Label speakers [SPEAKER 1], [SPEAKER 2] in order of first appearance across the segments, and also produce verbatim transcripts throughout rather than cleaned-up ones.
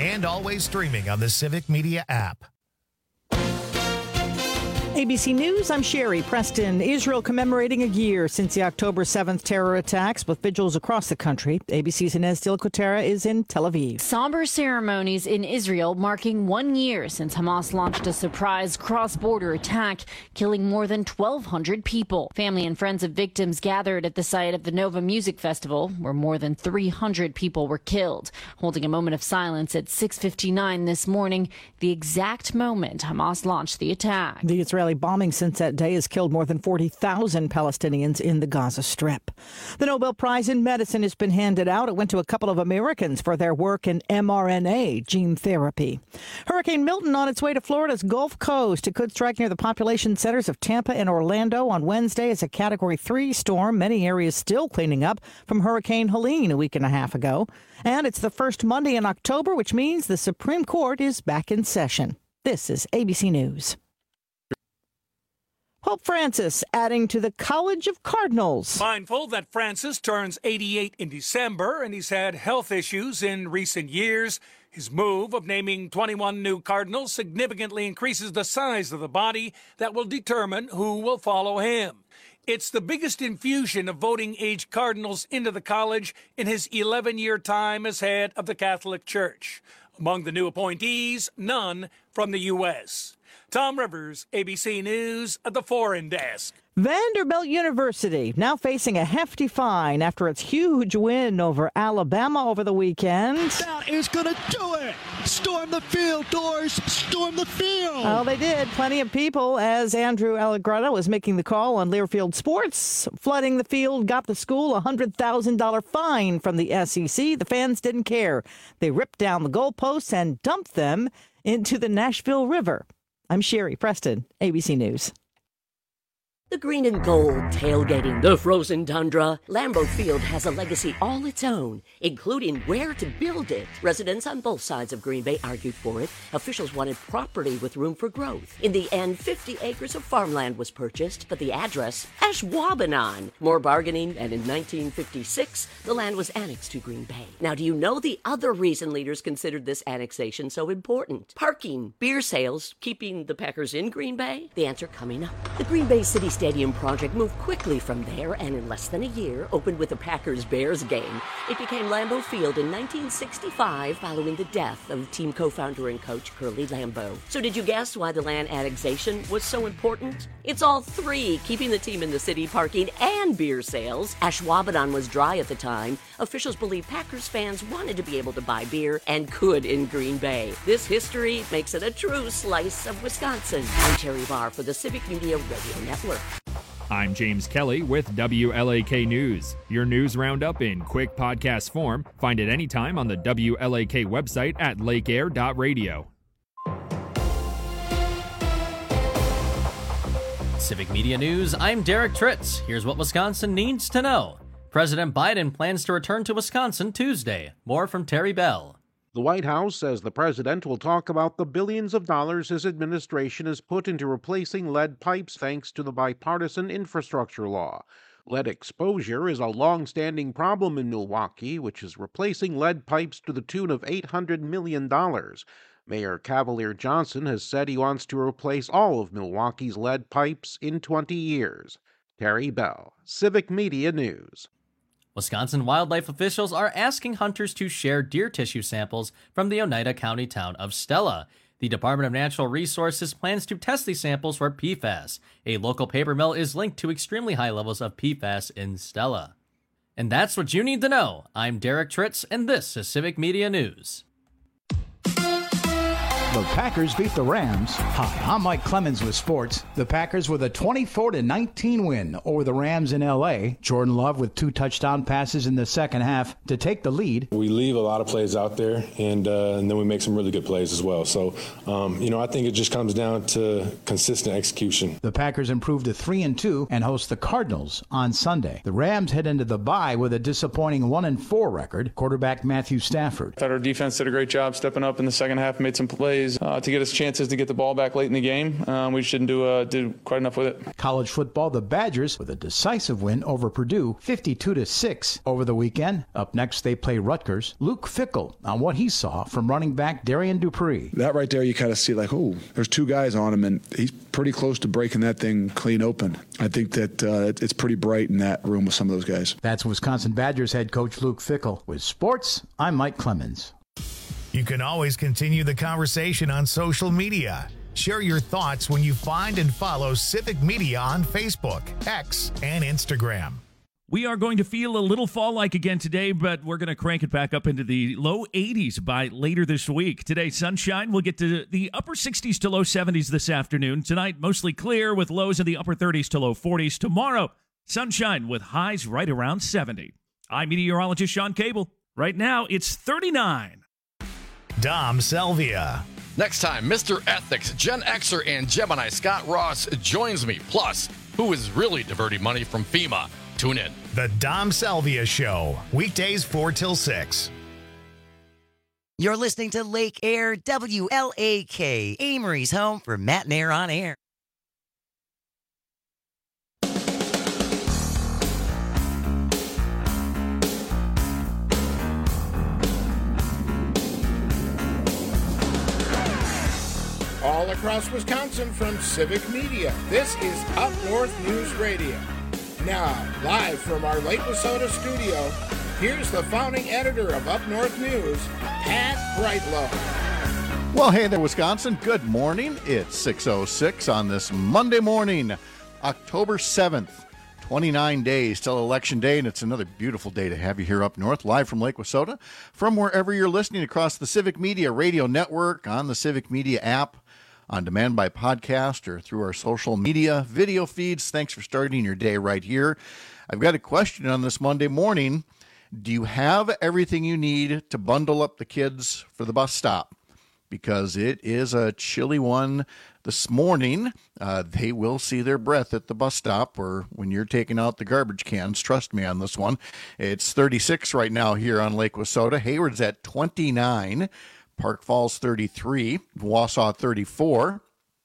[SPEAKER 1] and always streaming on the Civic Media app.
[SPEAKER 2] A B C News, I'm Sherry Preston. Israel commemorating a year since the October seventh terror attacks with vigils across the country. A B C's Inez Dilkotera is in Tel Aviv.
[SPEAKER 3] Somber ceremonies in Israel marking one year since Hamas launched a surprise cross-border attack, killing more than twelve hundred people. Family and friends of victims gathered at the site of the Nova Music Festival, where more than three hundred people were killed. Holding a moment of silence at six fifty-nine this morning, the exact moment Hamas launched the attack.
[SPEAKER 2] The Israeli bombing since that day has killed more than forty thousand Palestinians in the Gaza Strip. The Nobel Prize in Medicine has been handed out. It went to a couple of Americans for their work in mRNA gene therapy. Hurricane Milton on its way to Florida's Gulf Coast. It could strike near the population centers of Tampa and Orlando on Wednesday as a Category three storm. Many areas still cleaning up from Hurricane Helene a week and a half ago. And it's the first Monday in October, which means the Supreme Court is back in session. This is A B C News. Pope Francis adding to the College of Cardinals.
[SPEAKER 4] Mindful that Francis turns eighty-eight in December and he's had health issues in recent years, his move of naming twenty-one new cardinals significantly increases the size of the body that will determine who will follow him. It's the biggest infusion of voting-age cardinals into the college in his eleven-year time as head of the Catholic Church. Among the new appointees, none from the U S Tom Rivers, A B C News at the Foreign Desk.
[SPEAKER 2] Vanderbilt University now facing a hefty fine after its huge win over Alabama over the weekend.
[SPEAKER 5] That is going to do it. Storm the field, doors. Storm the field.
[SPEAKER 2] Oh, they did. Plenty of people as Andrew Allegretta was making the call on Learfield Sports. Flooding the field got the school a one hundred thousand dollars fine from the S E C. The fans didn't care. They ripped down the goalposts and dumped them into the Nashville River. I'm Sherry Preston, A B C News.
[SPEAKER 6] The green and gold tailgating the frozen tundra. Lambeau Field has a legacy all its own, including where to build it. Residents on both sides of Green Bay argued for it. Officials wanted property with room for growth. In the end, fifty acres of farmland was purchased, but the address, Ashwaubenon. More bargaining, and in nineteen fifty-six, the land was annexed to Green Bay. Now, do you know the other reason leaders considered this annexation so important? Parking, beer sales, keeping the Packers in Green Bay? The answer coming up. The Green Bay City Stadium project moved quickly from there and in less than a year opened with the Packers-Bears game. It became Lambeau Field in nineteen sixty-five following the death of team co-founder and coach Curly Lambeau. So did you guess why the land annexation was so important? It's all three, keeping the team in the city, parking, and beer sales. Ashwaubenon was dry at the time. Officials believe Packers fans wanted to be able to buy beer and could in Green Bay. This history makes it a true slice of Wisconsin. I'm Terry Barr for the Civic Media Radio Network.
[SPEAKER 7] I'm James Kelly with W L A K News. Your news roundup in quick podcast form. Find it anytime on the W L A K website at lake air dot radio.
[SPEAKER 8] Civic Media News, I'm Derek Tritz. Here's what Wisconsin needs to know. President Biden plans to return to Wisconsin Tuesday. More from Terry Bell.
[SPEAKER 9] The White House says the president will talk about the billions of dollars his administration has put into replacing lead pipes thanks to the bipartisan infrastructure law. Lead exposure is a long-standing problem in Milwaukee, which is replacing lead pipes to the tune of eight hundred million dollars. Mayor Cavalier Johnson has said he wants to replace all of Milwaukee's lead pipes in twenty years. Terry Bell, Civic Media News.
[SPEAKER 8] Wisconsin wildlife officials are asking hunters to share deer tissue samples from the Oneida County town of Stella. The Department of Natural Resources plans to test these samples for P FAS. A local paper mill is linked to extremely high levels of P FAS in Stella. And that's what you need to know. I'm Derek Tritz, and this is Civic Media News.
[SPEAKER 10] The Packers beat the Rams. Hi, I'm Mike Clemens with sports. The Packers with a twenty-four to nineteen win over the Rams in L A. Jordan Love with two touchdown passes in the second half to take the lead.
[SPEAKER 11] We leave a lot of plays out there, and uh, and then we make some really good plays as well. So, um, you know, I think it just comes down to consistent execution.
[SPEAKER 10] The Packers improved to three and two and host the Cardinals on Sunday. The Rams head into the bye with a disappointing one and four record. Quarterback Matthew Stafford.
[SPEAKER 12] I thought our defense did a great job stepping up in the second half, made some plays. plays uh, to get us chances to get the ball back late in the game. Um, we just didn't do, uh, do quite enough with it.
[SPEAKER 10] College football, the Badgers with a decisive win over Purdue, fifty-two to six over the weekend. Up next, they play Rutgers. Luke Fickell on what he saw from running back Darian Dupree.
[SPEAKER 13] That right there, you kind of see like, oh, there's two guys on him, and he's pretty close to breaking that thing clean open. I think that uh, it's pretty bright in that room with some of those guys.
[SPEAKER 10] That's Wisconsin Badgers head coach Luke Fickell. With sports, I'm Mike Clemens.
[SPEAKER 1] You can always continue the conversation on social media. Share your thoughts when you find and follow Civic Media on Facebook, X, and Instagram.
[SPEAKER 14] We are going to feel a little fall-like again today, but we're going to crank it back up into the low eighties by later this week. Today, sunshine. We'll get to the upper sixties to low seventies this afternoon. Tonight, mostly clear with lows in the upper thirties to low forties. Tomorrow, sunshine with highs right around seventy. I'm meteorologist Sean Cable. Right now, it's thirty-nine.
[SPEAKER 1] Dom Selvia.
[SPEAKER 15] Next time, Mister Ethics, Gen Xer, and Gemini Scott Ross joins me. Plus, who is really diverting money from FEMA? Tune in.
[SPEAKER 1] The Dom Selvia Show, weekdays four till six.
[SPEAKER 16] You're listening to Lake Air W L A K, Amory's home for Matt and Air on Air.
[SPEAKER 17] All across Wisconsin from Civic Media, this is Up North News Radio. Now, live from our Lake Wissota studio, here's the founding editor of Up North News, Pat Brightlow.
[SPEAKER 18] Well, hey there, Wisconsin. Good morning. It's six oh six on this Monday morning, October seventh. twenty-nine days till Election Day, and it's another beautiful day to have you here up north, live from Lake Wissota, from wherever you're listening across the Civic Media Radio Network, on the Civic Media app, on demand by podcast, or through our social media video feeds. Thanks for starting your day right here. I've got a question on this Monday morning. Do you have everything you need to bundle up the kids for the bus stop? Because it is a chilly one this morning. Uh, they will see their breath at the bus stop or when you're taking out the garbage cans. Trust me on this one. It's thirty-six right now here on Lake Wissota. Hayward's at twenty-nine. Park Falls thirty-three. Wausau thirty-four.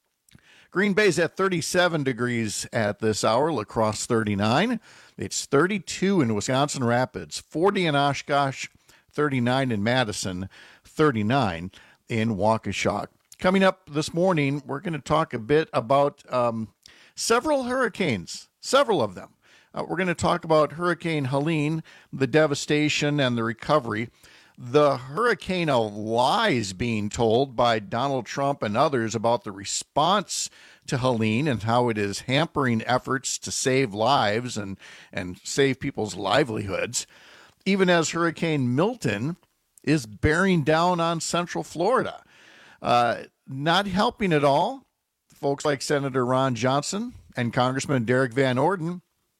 [SPEAKER 18] Green Bay's at thirty-seven degrees at this hour. La Crosse thirty-nine. It's thirty-two in Wisconsin Rapids. forty in Oshkosh. thirty-nine in Madison. thirty-nine in Waukesha. Coming up this morning, we're going to talk a bit about um, several hurricanes, several of them. Uh, we're going to talk about Hurricane Helene, the devastation and the recovery, the hurricane of lies being told by Donald Trump and others about the response to Helene and how it is hampering efforts to save lives and, and save people's livelihoods, even as Hurricane Milton is bearing down on Central Florida. Uh, not helping at all, folks like Senator Ron Johnson and Congressman Derek Van Orden,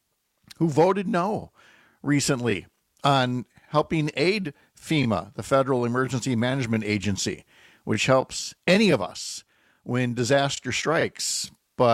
[SPEAKER 18] who voted no recently on helping aid FEMA, the Federal Emergency Management Agency, which helps any of us when disaster strikes.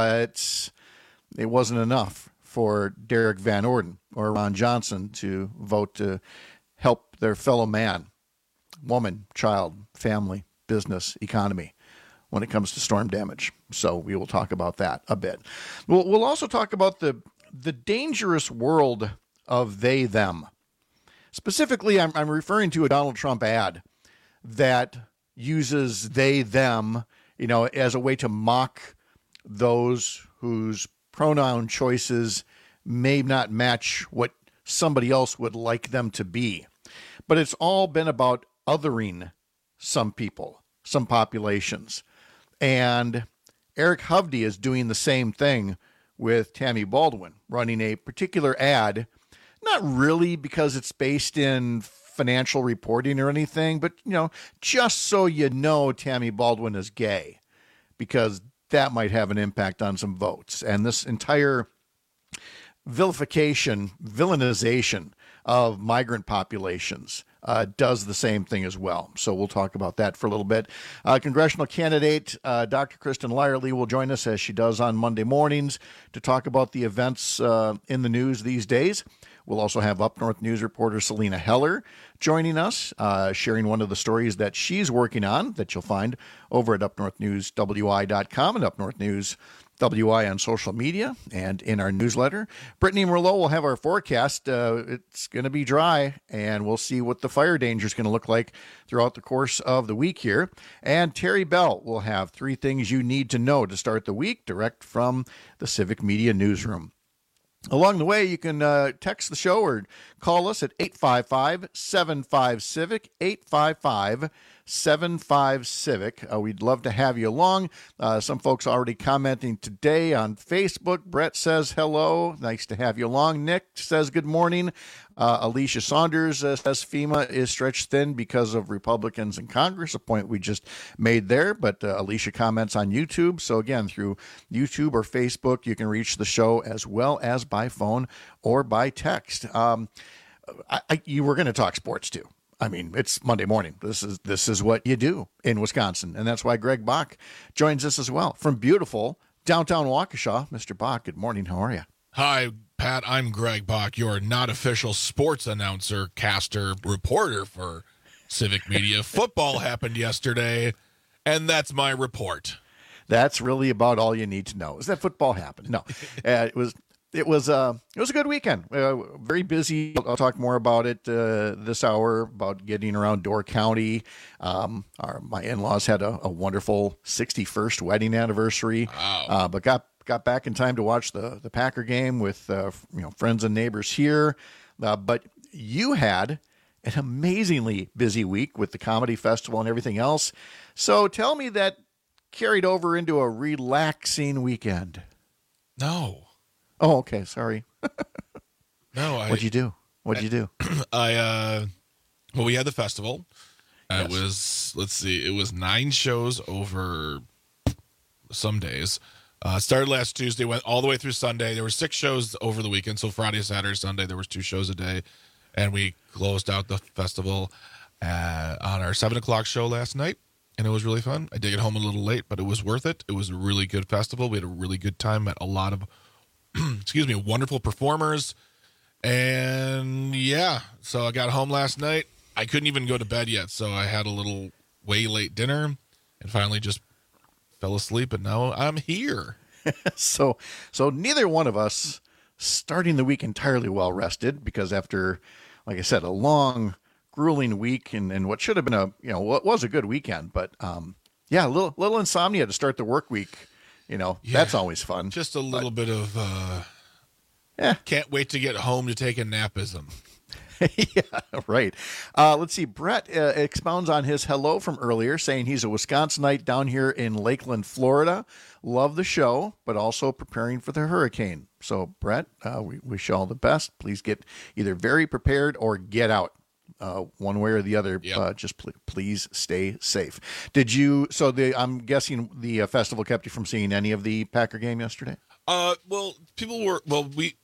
[SPEAKER 18] But it wasn't enough for Derek Van Orden or Ron Johnson to vote to help their fellow man, woman, child, family, business, economy when it comes to storm damage. So we will talk about that a bit. We'll, we'll also talk about the the dangerous world of they, them. Specifically, I'm, I'm referring to a Donald Trump ad that uses they, them, you know, as a way to mock those whose pronoun choices may not match what somebody else would like them to be. But it's all been about othering some people, some populations. And Eric Hovde is doing the same thing with Tammy Baldwin, running a particular ad, not really because it's based in financial reporting or anything, but, you know, just so you know Tammy Baldwin is gay, because that might have an impact on some votes. And this entire vilification, villainization of migrant populations uh, does the same thing as well. So we'll talk about that for a little bit. Uh, congressional candidate uh, Doctor Kristen Lyerly will join us as she does on Monday mornings to talk about the events uh, in the news these days. We'll also have Up North News reporter Selena Heller joining us, uh, sharing one of the stories that she's working on that you'll find over at up north news w i dot com and Up North News W I on social media and in our newsletter. Brittany Merlot will have our forecast. Uh, it's going to be dry, and we'll see what the fire danger is going to look like throughout the course of the week here. And Terry Bell will have three things you need to know to start the week, direct from the Civic Media Newsroom. Along the way, you can uh, text the show or call us at eight five five, seven five, CIVIC, eight five five, seven five, CIVIC. Uh, we'd love to have you along. Uh, some folks already commenting today on Facebook. Brett says hello. Nice to have you along. Nick says good morning. Uh, Alicia Saunders uh, says FEMA is stretched thin because of Republicans in Congress, a point we just made there. But uh, Alicia comments on YouTube. So again, through YouTube or Facebook, you can reach the show as well as by phone or by text. Um, I, I, you were going to talk sports too. I mean, it's Monday morning. This is this is what you do in Wisconsin, and that's why Greg Bach joins us as well from beautiful downtown Waukesha. Mister Bach, good morning. How are you?
[SPEAKER 19] Hi, Pat. I'm Greg Bach, your not official sports announcer, caster, reporter for Civic Media. Football happened yesterday, and that's my report.
[SPEAKER 18] That's really about all you need to know. Is that football happened? No, uh, it was. It was uh, it was a good weekend. Uh, very busy. I'll talk more about it uh, this hour, about getting around Door County. Um, our, my in-laws had a, a wonderful sixty-first wedding anniversary,
[SPEAKER 19] wow.
[SPEAKER 18] uh, but got got back in time to watch the, the Packer game with uh, you know friends and neighbors here. Uh, but you had an amazingly busy week with the comedy festival and everything else. So tell me that carried over into a relaxing weekend.
[SPEAKER 19] No.
[SPEAKER 18] Oh, okay. Sorry.
[SPEAKER 19] No, I,
[SPEAKER 18] what'd you do? What'd you do?
[SPEAKER 19] I, uh, well, we had the festival.
[SPEAKER 18] Yes.
[SPEAKER 19] It was, let's see, it was nine shows over some days. Uh, started last Tuesday, went all the way through Sunday. There were six shows over the weekend. So Friday, Saturday, Sunday, there was two shows a day. And we closed out the festival uh, on our seven o'clock show last night. And it was really fun. I did get home a little late, but it was worth it. It was a really good festival. We had a really good time. Met a lot of excuse me, wonderful performers. And yeah, so I got home last night. I couldn't even go to bed yet, so I had a little way late dinner and finally just fell asleep, and now I'm here.
[SPEAKER 18] so so neither one of us starting the week entirely well rested, because after, like I said, a long, grueling week and, and what should have been a, you know, what was a good weekend, but um, yeah, a little, little insomnia to start the work week. You know, yeah, that's always fun.
[SPEAKER 19] Just a little but, bit of, uh,
[SPEAKER 18] yeah.
[SPEAKER 19] Can't wait to get home to take a napism.
[SPEAKER 18] Yeah, right. Uh, let's see. Brett uh, expounds on his hello from earlier, saying he's a Wisconsinite down here in Lakeland, Florida. Love the show, but also preparing for the hurricane. So, Brett, uh, we wish you all the best. Please get either very prepared or get out. Uh, one way or the other,
[SPEAKER 19] yep.
[SPEAKER 18] uh, just pl- please stay safe. Did you? So the I'm guessing the uh, festival kept you from seeing any of the Packer game yesterday.
[SPEAKER 19] Uh, well, people were well. We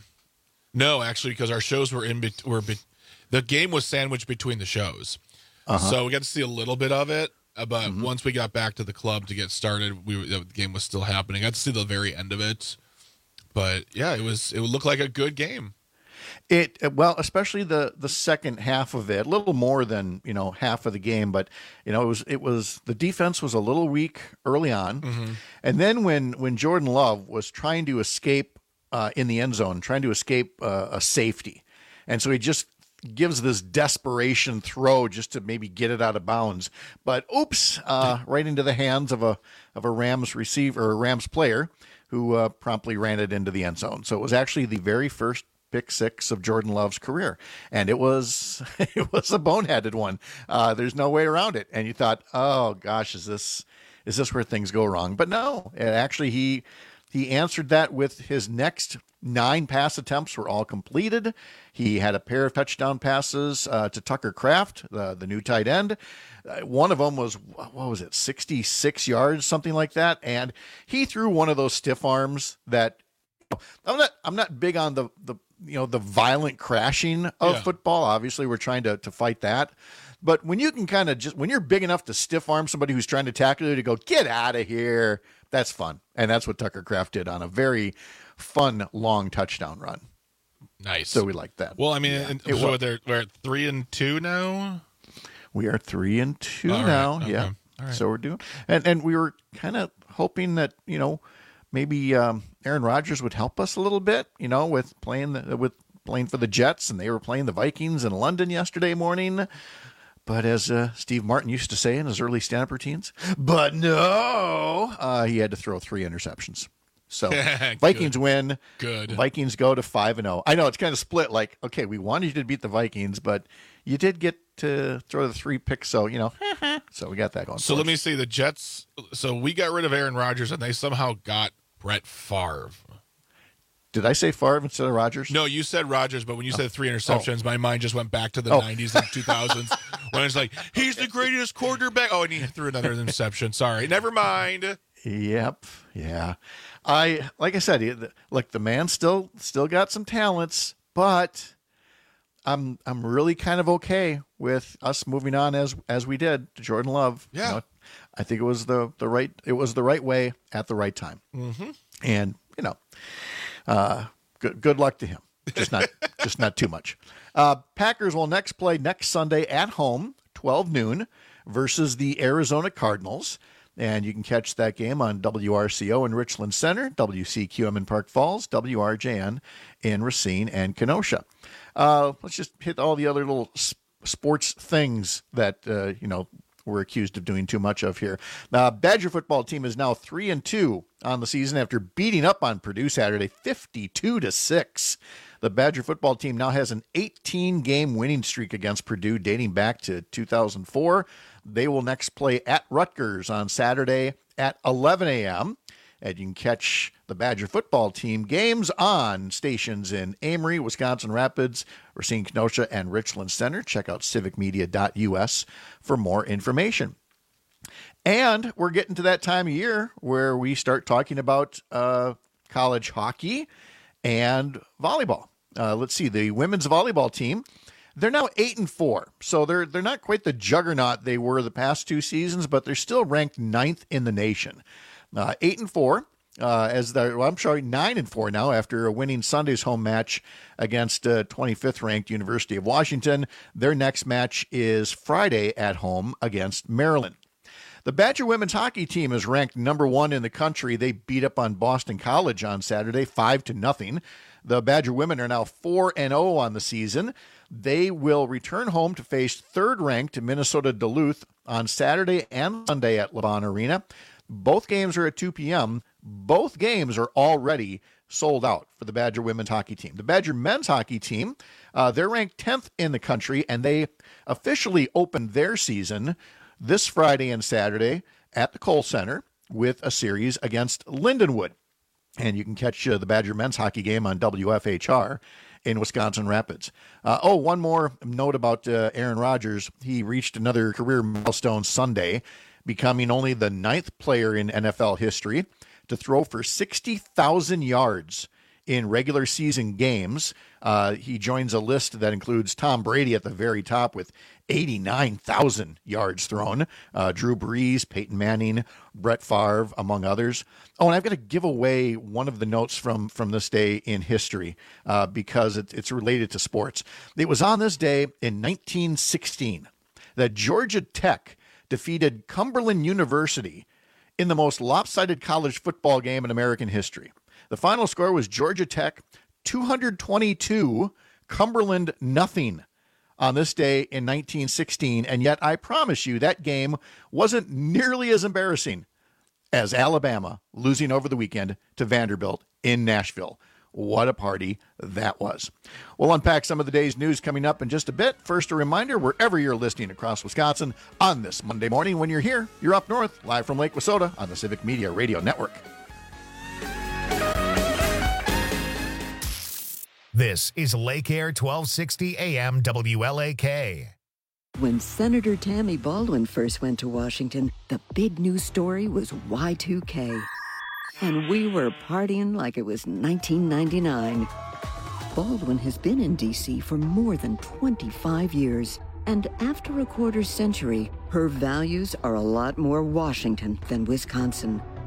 [SPEAKER 19] no, actually, because our shows were in. Be- were be- the game was sandwiched between the shows, uh-huh. so we got to see a little bit of it. Uh, but mm-hmm. once we got back to the club to get started, we the game was still happening. I got to see the very end of it, but yeah, it was. It would look like a good game.
[SPEAKER 18] It well, especially the the second half of it, a little more than you know half of the game, but you know it was it was the defense was a little weak early on,
[SPEAKER 19] mm-hmm.
[SPEAKER 18] and then when when Jordan Love was trying to escape uh, in the end zone, trying to escape uh, a safety, and so he just gives this desperation throw just to maybe get it out of bounds, but oops, uh, right into the hands of a of a Rams receiver or a Rams player who uh, promptly ran it into the end zone. So it was actually the very first pick six of Jordan Love's career. And it was, it was a boneheaded one. Uh, there's no way around it. And you thought, oh gosh, is this, is this where things go wrong? But no, actually he, he answered that with his next nine pass attempts were all completed. He had a pair of touchdown passes uh, to Tucker Kraft, the, the new tight end. Uh, one of them was, what was it? sixty-six yards, something like that. And he threw one of those stiff arms that I'm not, I'm not big on the, the, you know, the violent crashing of
[SPEAKER 19] yeah.
[SPEAKER 18] football. Obviously we're trying to, to fight that, but when you can kind of just, when you're big enough to stiff arm somebody who's trying to tackle you to go, get out of here, that's fun. And that's what Tucker Kraft did on a very fun, long touchdown run.
[SPEAKER 19] Nice.
[SPEAKER 18] So we like that.
[SPEAKER 19] Well, I mean,
[SPEAKER 18] Yeah,
[SPEAKER 19] and,
[SPEAKER 18] it
[SPEAKER 19] so
[SPEAKER 18] was.
[SPEAKER 19] they're, we're at three and two now.
[SPEAKER 18] We are three and two
[SPEAKER 19] All right,
[SPEAKER 18] now.
[SPEAKER 19] okay.
[SPEAKER 18] Yeah.
[SPEAKER 19] All right.
[SPEAKER 18] So we're doing, and and we were kind of hoping that you know maybe um, Aaron Rodgers would help us a little bit, you know, with playing the, with playing for the Jets, and they were playing the Vikings in London yesterday morning. But as uh, Steve Martin used to say in his early stand-up routines, but no, uh, he had to throw three interceptions. So Vikings win.
[SPEAKER 19] Good.
[SPEAKER 18] Vikings go to five and zero. I know it's kind of split. Like, okay, we wanted you to beat the Vikings, but you did get to throw the three picks. So you know, so we got that going.
[SPEAKER 19] So let me see the Jets. So we got rid of Aaron Rodgers, and they somehow got Brett Favre.
[SPEAKER 18] Did I say Favre instead of Rodgers?
[SPEAKER 19] No, you said Rodgers, but when you said three interceptions,
[SPEAKER 18] Oh.
[SPEAKER 19] my mind just went back to the
[SPEAKER 18] Oh.
[SPEAKER 19] nineties and two thousands when it's like, he's the greatest quarterback. Oh, and he threw another interception. Sorry. Never mind.
[SPEAKER 18] Yep. Yeah. I like I said, he- look, the man still still got some talents, but I'm I'm really kind of okay with us moving on as as we did to Jordan Love.
[SPEAKER 19] Yeah.
[SPEAKER 18] You know, I think it was the the right it was the right way at the right time.
[SPEAKER 19] Mm-hmm.
[SPEAKER 18] And you know, uh, good good luck to him. Just not just not too much. Uh, Packers will next play next Sunday at home, twelve noon, versus the Arizona Cardinals. And you can catch that game on W R C O in Richland Center, W C Q M in Park Falls, W R J N in Racine and Kenosha. Uh, let's just hit all the other little s- sports things that uh, you know we're accused of doing too much of here. Uh, Badger football team is now three and two on the season after beating up on Purdue Saturday, fifty-two to six. The Badger football team now has an eighteen-game winning streak against Purdue dating back to two thousand four. They will next play at Rutgers on Saturday at eleven a.m. And you can catch the Badger football team games on stations in Amory, Wisconsin Rapids, Racine, Kenosha, and Richland Center. Check out civic media dot U S for more information. And we're getting to that time of year where we start talking about uh, college hockey and volleyball. Uh, let's see, the women's volleyball team, they're now eight and four, so they're they're not quite the juggernaut they were the past two seasons, but they're still ranked ninth in the nation. Uh, eight and four, uh, as the well, I'm sorry, nine and four now after winning Sunday's home match against uh, twenty-fifth ranked University of Washington. Their next match is Friday at home against Maryland. The Badger women's hockey team is ranked number one in the country. They beat up on Boston College on Saturday, five to nothing. The Badger women are now four and zero on the season. They will return home to face third-ranked Minnesota Duluth on Saturday and Sunday at LeBron Arena. Both games are at two p.m. Both games are already sold out for the Badger women's hockey team. The Badger men's hockey team, uh, they're ranked tenth in the country, and they officially opened their season this Friday and Saturday at the Kohl Center with a series against Lindenwood. And you can catch uh, the Badger men's hockey game on W F H R in Wisconsin Rapids. Uh, oh, one more note about uh, Aaron Rodgers. He reached another career milestone Sunday, becoming only the ninth player in N F L history to throw for sixty thousand yards in regular season games. Uh, he joins a list that includes Tom Brady at the very top with eighty-nine thousand yards thrown, uh, Drew Brees, Peyton Manning, Brett Favre, among others. Oh, and I've got to give away one of the notes from, from this day in history uh, because it, it's related to sports. It was on this day in nineteen sixteen that Georgia Tech defeated Cumberland University in the most lopsided college football game in American history. The final score was Georgia Tech two hundred twenty-two, Cumberland nothing on this day in nineteen sixteen. And yet I promise you that game wasn't nearly as embarrassing as Alabama losing over the weekend to Vanderbilt in Nashville. What a party that was. We'll unpack some of the day's news coming up in just a bit. First, a reminder, wherever you're listening across Wisconsin on this Monday morning, when you're here, you're up north, live from Lake Wissota on the Civic Media Radio Network.
[SPEAKER 1] This is Lake Air twelve sixty A M W L A K.
[SPEAKER 20] When Senator Tammy Baldwin first went to Washington, the big news story was Y two K. And we were partying like it was nineteen ninety-nine. Baldwin has been in D C for more than twenty-five years. And after a quarter century, her values are a lot more Washington than Wisconsin.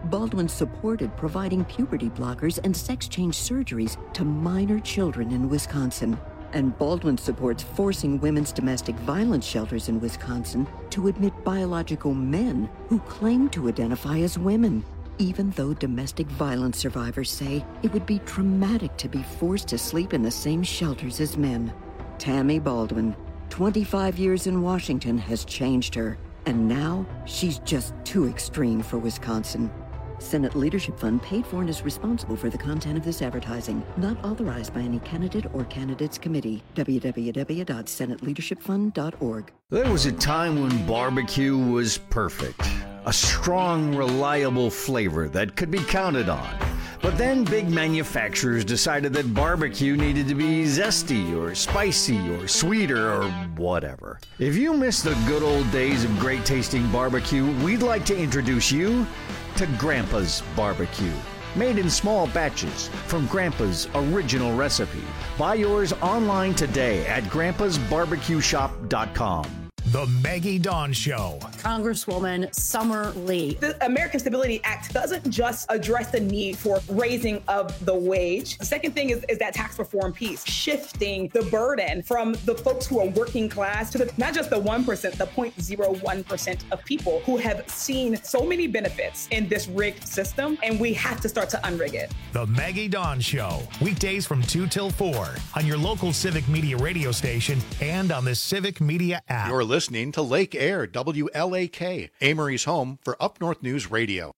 [SPEAKER 20] Baldwin supported providing puberty blockers and sex change surgeries to minor children in Wisconsin. And Baldwin supports forcing women's domestic violence shelters in Wisconsin to admit biological men who claim to identify as women, even though domestic violence survivors say it would be traumatic to be forced to sleep in the same shelters as men. Tammy Baldwin, twenty-five years in Washington, has changed her, and now she's just too extreme for Wisconsin. Senate Leadership Fund paid for and is responsible for the content of this advertising. Not authorized by any candidate or candidates committee. w w w dot senate leadership fund dot org.
[SPEAKER 21] There was a time when barbecue was perfect. A strong, reliable flavor that could be counted on. But then big manufacturers decided that barbecue needed to be zesty or spicy or sweeter or whatever. If you miss the good old days of great tasting barbecue, we'd like to introduce you to Grandpa's Barbecue. Made in small batches from Grandpa's original recipe. Buy yours online today at grandpas barbecue shop dot com.
[SPEAKER 1] The Maggie Dawn Show.
[SPEAKER 22] Congresswoman Summer Lee. The American Stability Act doesn't just address the need for raising of the wage. The second thing is, is that tax reform piece, shifting the burden from the folks who are working class to the, not just the one percent, the zero point zero one percent of people who have seen so many benefits in this rigged system, and we have to start to unrig it.
[SPEAKER 1] The Maggie Dawn Show. Weekdays from two till four on your local Civic Media radio station and on the Civic Media app.
[SPEAKER 18] You're listening to Lake Air, W L A K, Amory's home for Up North News Radio.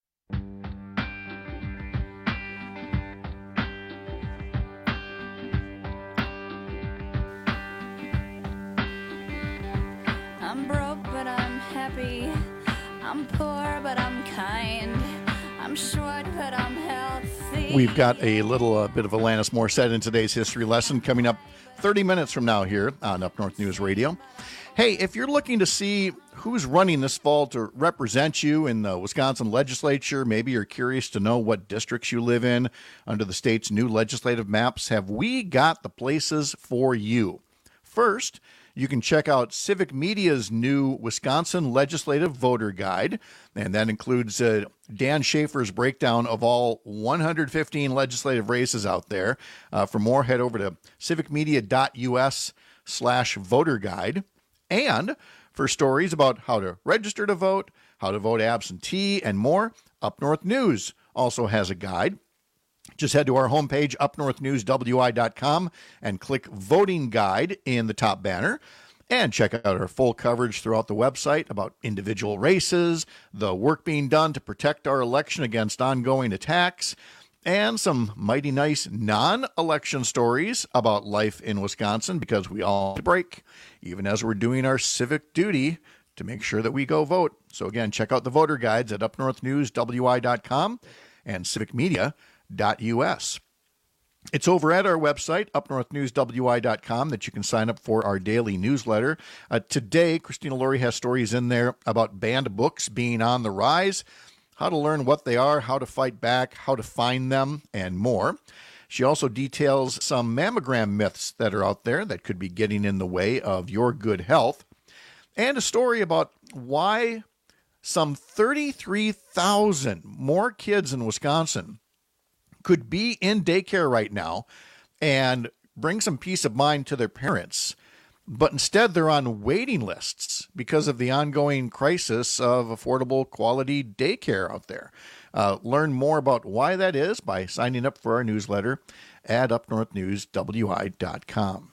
[SPEAKER 23] I'm broke, but I'm happy. I'm poor, but I'm kind. I'm short, but I'm healthy.
[SPEAKER 18] We've got a little uh, bit of Alanis Morissette in today's history lesson coming up thirty minutes from now here on Up North News Radio. Hey, if you're looking to see who's running this fall to represent you in the Wisconsin legislature, maybe you're curious to know what districts you live in under the state's new legislative maps, have we got the places for you? First, you can check out Civic Media's new Wisconsin Legislative Voter Guide, and that includes uh, Dan Schaefer's breakdown of all one hundred fifteen legislative races out there. Uh, for more, head over to civicmedia.us slash voter guide. And for stories about how to register to vote, how to vote absentee, and more, Up North News also has a guide. Just head to our homepage, up north news w i dot com, and click Voting Guide in the top banner. And check out our full coverage throughout the website about individual races, the work being done to protect our election against ongoing attacks, and some mighty nice non-election stories about life in Wisconsin, because we all have to break, even as we're doing our civic duty to make sure that we go vote. So again, check out the voter guides at up north news w i dot com and civic media dot u s. It's over at our website, up north news w i dot com, that you can sign up for our daily newsletter. Uh, today, Christina Laurie has stories in there about banned books being on the rise, how to learn what they are, how to fight back, how to find them, and more. She also details some mammogram myths that are out there that could be getting in the way of your good health, and a story about why some thirty-three thousand more kids in Wisconsin could be in daycare right now and bring some peace of mind to their parents, but instead they're on waiting lists because of the ongoing crisis of affordable quality daycare out there. Uh, learn more about why that is by signing up for our newsletter at up north news w i dot com.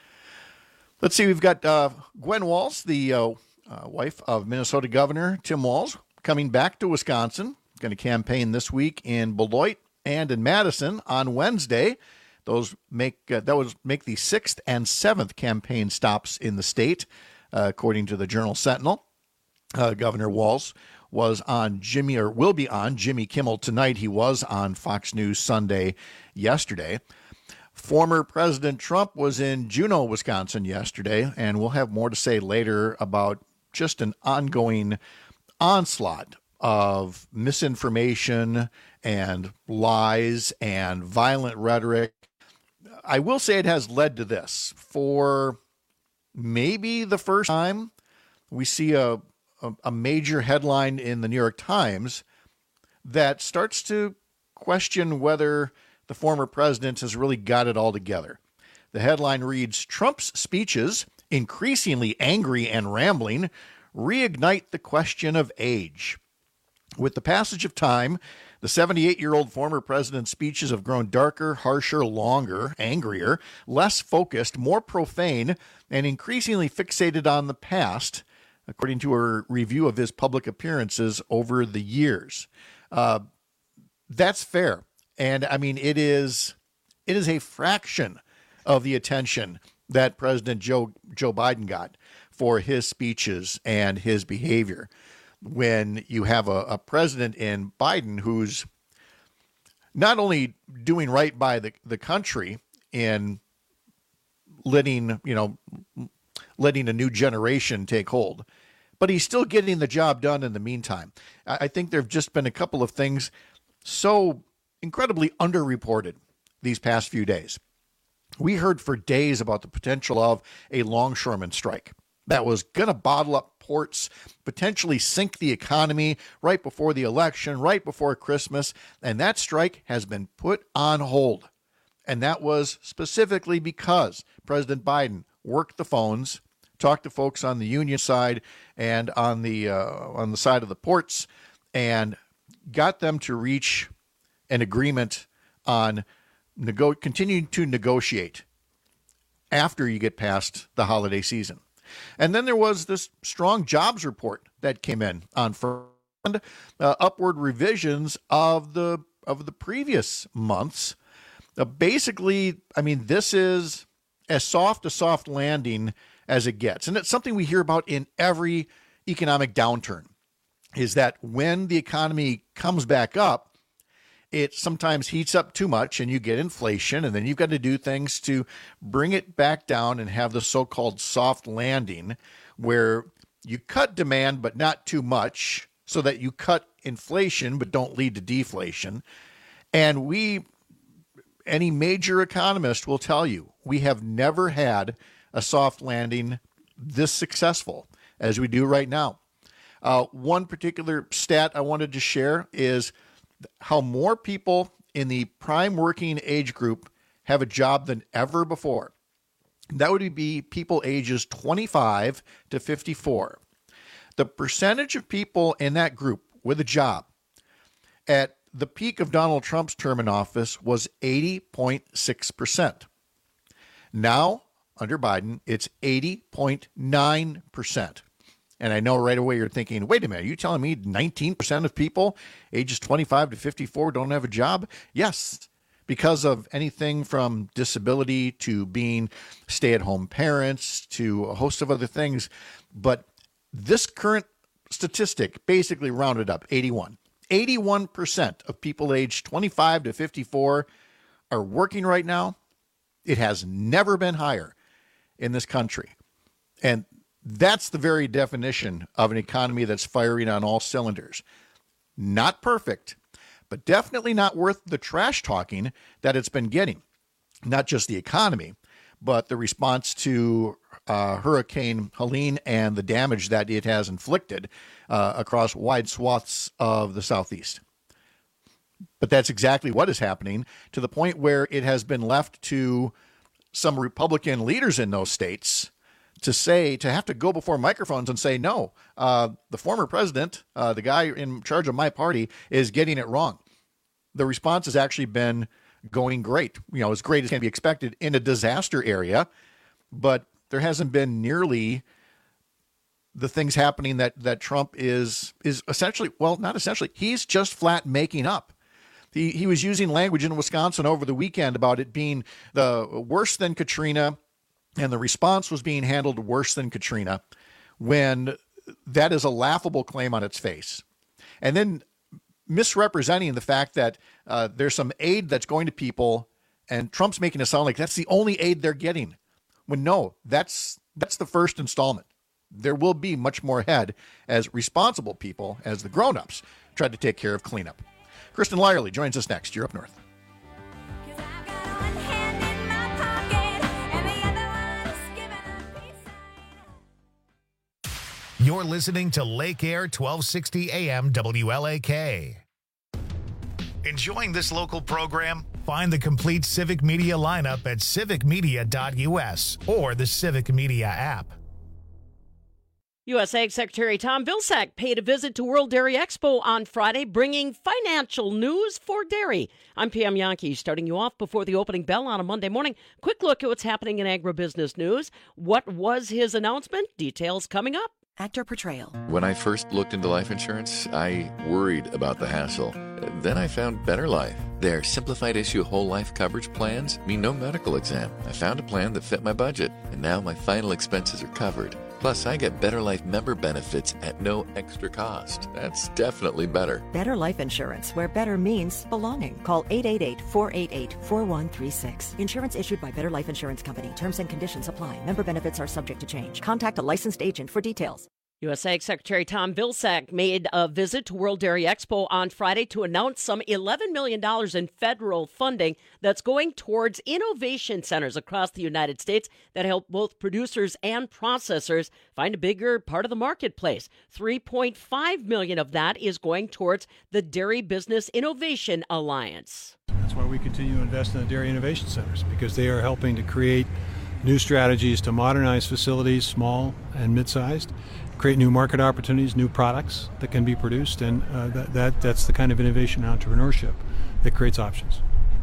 [SPEAKER 18] Let's see, we've got uh, Gwen Walz, the uh, uh, wife of Minnesota Governor Tim Walz, coming back to Wisconsin, going to campaign this week in Beloit and in Madison on Wednesday. Those make uh, that would make the sixth and seventh campaign stops in the state, uh, according to the Journal Sentinel. Uh, Governor Walz was on Jimmy, or will be on Jimmy Kimmel tonight. He was on Fox News Sunday yesterday. Former President Trump was in Juneau, Wisconsin yesterday, and we'll have more to say later about just an ongoing onslaught of misinformation and lies and violent rhetoric. I will say it has led to this. For maybe the first time, we see a, a, a major headline in the New York Times that starts to question whether the former president has really got it all together. The headline reads, Trump's speeches, increasingly angry and rambling, reignite the question of age. With the passage of time, the seventy-eight-year-old former president's speeches have grown darker, harsher, longer, angrier, less focused, more profane, and increasingly fixated on the past, according to a review of his public appearances over the years. Uh, that's fair. And, I mean, it is it is a fraction of the attention that President Joe Joe Biden got for his speeches and his behavior. When you have a, a president in Biden who's not only doing right by the, the country in letting, you know, letting a new generation take hold, but he's still getting the job done in the meantime. I, I think there have just been a couple of things so incredibly underreported these past few days. We heard for days about the potential of a longshoreman strike that was going to bottle up ports, potentially sink the economy right before the election, right before Christmas, and that strike has been put on hold. And that was specifically because President Biden worked the phones, talked to folks on the union side and on the uh, on the side of the ports, and got them to reach an agreement on nego- continuing to negotiate after you get past the holiday season. And then there was this strong jobs report that came in on Friday, uh, upward revisions of the of the previous months. Uh, basically, I mean, this is as soft a soft landing as it gets. And it's something we hear about in every economic downturn, is that when the economy comes back up, it sometimes heats up too much and you get inflation, and then you've got to do things to bring it back down and have the so-called soft landing where you cut demand but not too much so that you cut inflation but don't lead to deflation. And we, any major economist will tell you, we have never had a soft landing this successful as we do right now. Uh, one particular stat I wanted to share is how more people in the prime working age group have a job than ever before. That would be people ages twenty-five to fifty-four. The percentage of people in that group with a job at the peak of Donald Trump's term in office was eighty point six percent. Now, under Biden, it's eighty point nine percent. And I know right away you're thinking, wait a minute, are you telling me nineteen percent of people ages twenty-five to fifty-four don't have a job? Yes, because of anything from disability to being stay-at-home parents to a host of other things. But this current statistic basically rounded up eighty-one. eighty-one percent of people aged twenty-five to fifty-four are working right now. It has never been higher in this country. And that's the very definition of an economy that's firing on all cylinders. Not perfect, but definitely not worth the trash talking that it's been getting. Not just the economy, but the response to uh, Hurricane Helene and the damage that it has inflicted uh, across wide swaths of the Southeast. But that's exactly what is happening, to the point where it has been left to some Republican leaders in those states to say, to have to go before microphones and say, no, uh, the former president, uh, the guy in charge of my party, is getting it wrong. The response has actually been going great, you know, as great as can be expected in a disaster area, but there hasn't been nearly the things happening that, that Trump is, is essentially, well, not essentially, he's just flat making up. He, he was using language in Wisconsin over the weekend about it being the worse than Katrina, and the response was being handled worse than Katrina, when that is a laughable claim on its face. And then misrepresenting the fact that uh, there's some aid that's going to people, and Trump's making it sound like that's the only aid they're getting. When no, that's that's the first installment. There will be much more ahead as responsible people, as the grown-ups, try to take care of cleanup. Kristen Lyerly joins us next. You're up north.
[SPEAKER 1] You're listening to Lake Air twelve sixty A M W L A K. Enjoying this local program? Find the complete Civic Media lineup at civic media dot u s or the Civic Media app.
[SPEAKER 3] U S Ag Secretary Tom Vilsack paid a visit to World Dairy Expo on Friday, bringing financial news for dairy. I'm Pam Yankee, starting you off before the opening bell on a Monday morning. Quick look at what's happening in agribusiness news. What was his announcement? Details coming up.
[SPEAKER 4] Actor portrayal.
[SPEAKER 5] When I first looked into life insurance, I worried about the hassle. Then I found Better Life. Their simplified issue whole life coverage plans mean no medical exam. I found a plan that fit my budget, and now my final expenses are covered. Plus, I get Better Life member benefits at no extra cost. That's definitely better.
[SPEAKER 4] Better Life Insurance, where better means belonging. Call eight eight eight, four eight eight, four one three six. Insurance issued by Better Life Insurance Company. Terms and conditions apply. Member benefits are subject to change. Contact a licensed agent for details.
[SPEAKER 3] U S Ag Secretary Tom Vilsack made a visit to World Dairy Expo on Friday to announce some eleven million dollars in federal funding that's going towards innovation centers across the United States that help both producers and processors find a bigger part of the marketplace. three point five million dollars of that is going towards the Dairy Business Innovation Alliance.
[SPEAKER 24] That's why we continue to invest in the Dairy Innovation Centers, because they are helping to create new strategies to modernize facilities, small and mid-sized, create new market opportunities, new products that can be produced, and uh, that, that that's the kind of innovation and entrepreneurship that creates options.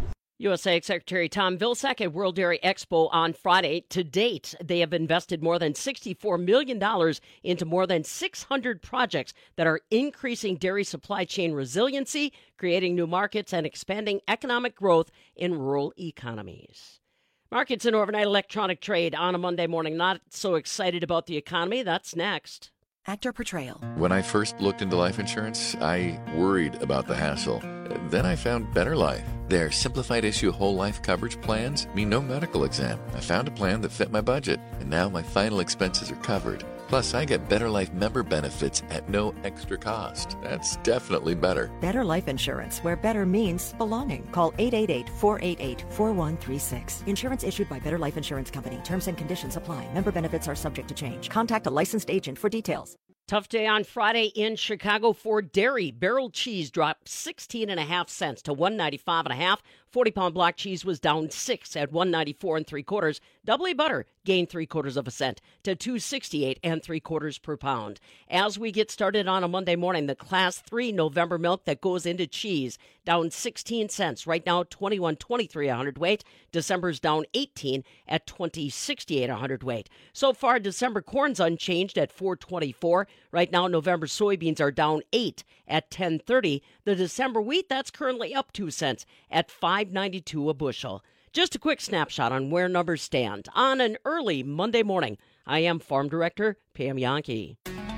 [SPEAKER 3] U S Ag Secretary Tom Vilsack at World Dairy Expo on Friday. To date, they have invested more than sixty-four million dollars into more than six hundred projects that are increasing dairy supply chain resiliency, creating new markets, and expanding economic growth in rural economies. Markets and overnight electronic trade on a Monday morning. Not so excited about the economy. That's next.
[SPEAKER 4] Actor portrayal.
[SPEAKER 5] When I first looked into life insurance, I worried about the hassle. Then I found Better Life. Their simplified issue whole life coverage plans mean no medical exam. I found a plan that fit my budget, and now my final expenses are covered. Plus, I get Better Life member benefits at no extra cost. That's definitely better.
[SPEAKER 4] Better Life Insurance, where better means belonging. Call eight eight eight, four eight eight, four one three six. Insurance issued by Better Life Insurance Company. Terms and conditions apply. Member benefits are subject to change. Contact a licensed agent for details.
[SPEAKER 3] Tough day on Friday in Chicago for dairy. Barrel cheese dropped sixteen and a half cents to one ninety-five and a half. forty pound block cheese was down six at one ninety-four and three quarters. Double A butter gained three quarters of a cent to two sixty-eight and three quarters per pound. As we get started on a Monday morning, the class three November milk that goes into cheese down sixteen cents. Right now, twenty-one twenty-three a hundredweight. December's down eighteen at twenty sixty-eight a hundredweight. So far, December corn's unchanged at four twenty-four. Right now, November soybeans are down eight at ten thirty. The December wheat, that's currently up two cents at five ninety-two a bushel. Just a quick snapshot on where numbers stand on an early Monday morning. I am Farm Director Pam Yankee.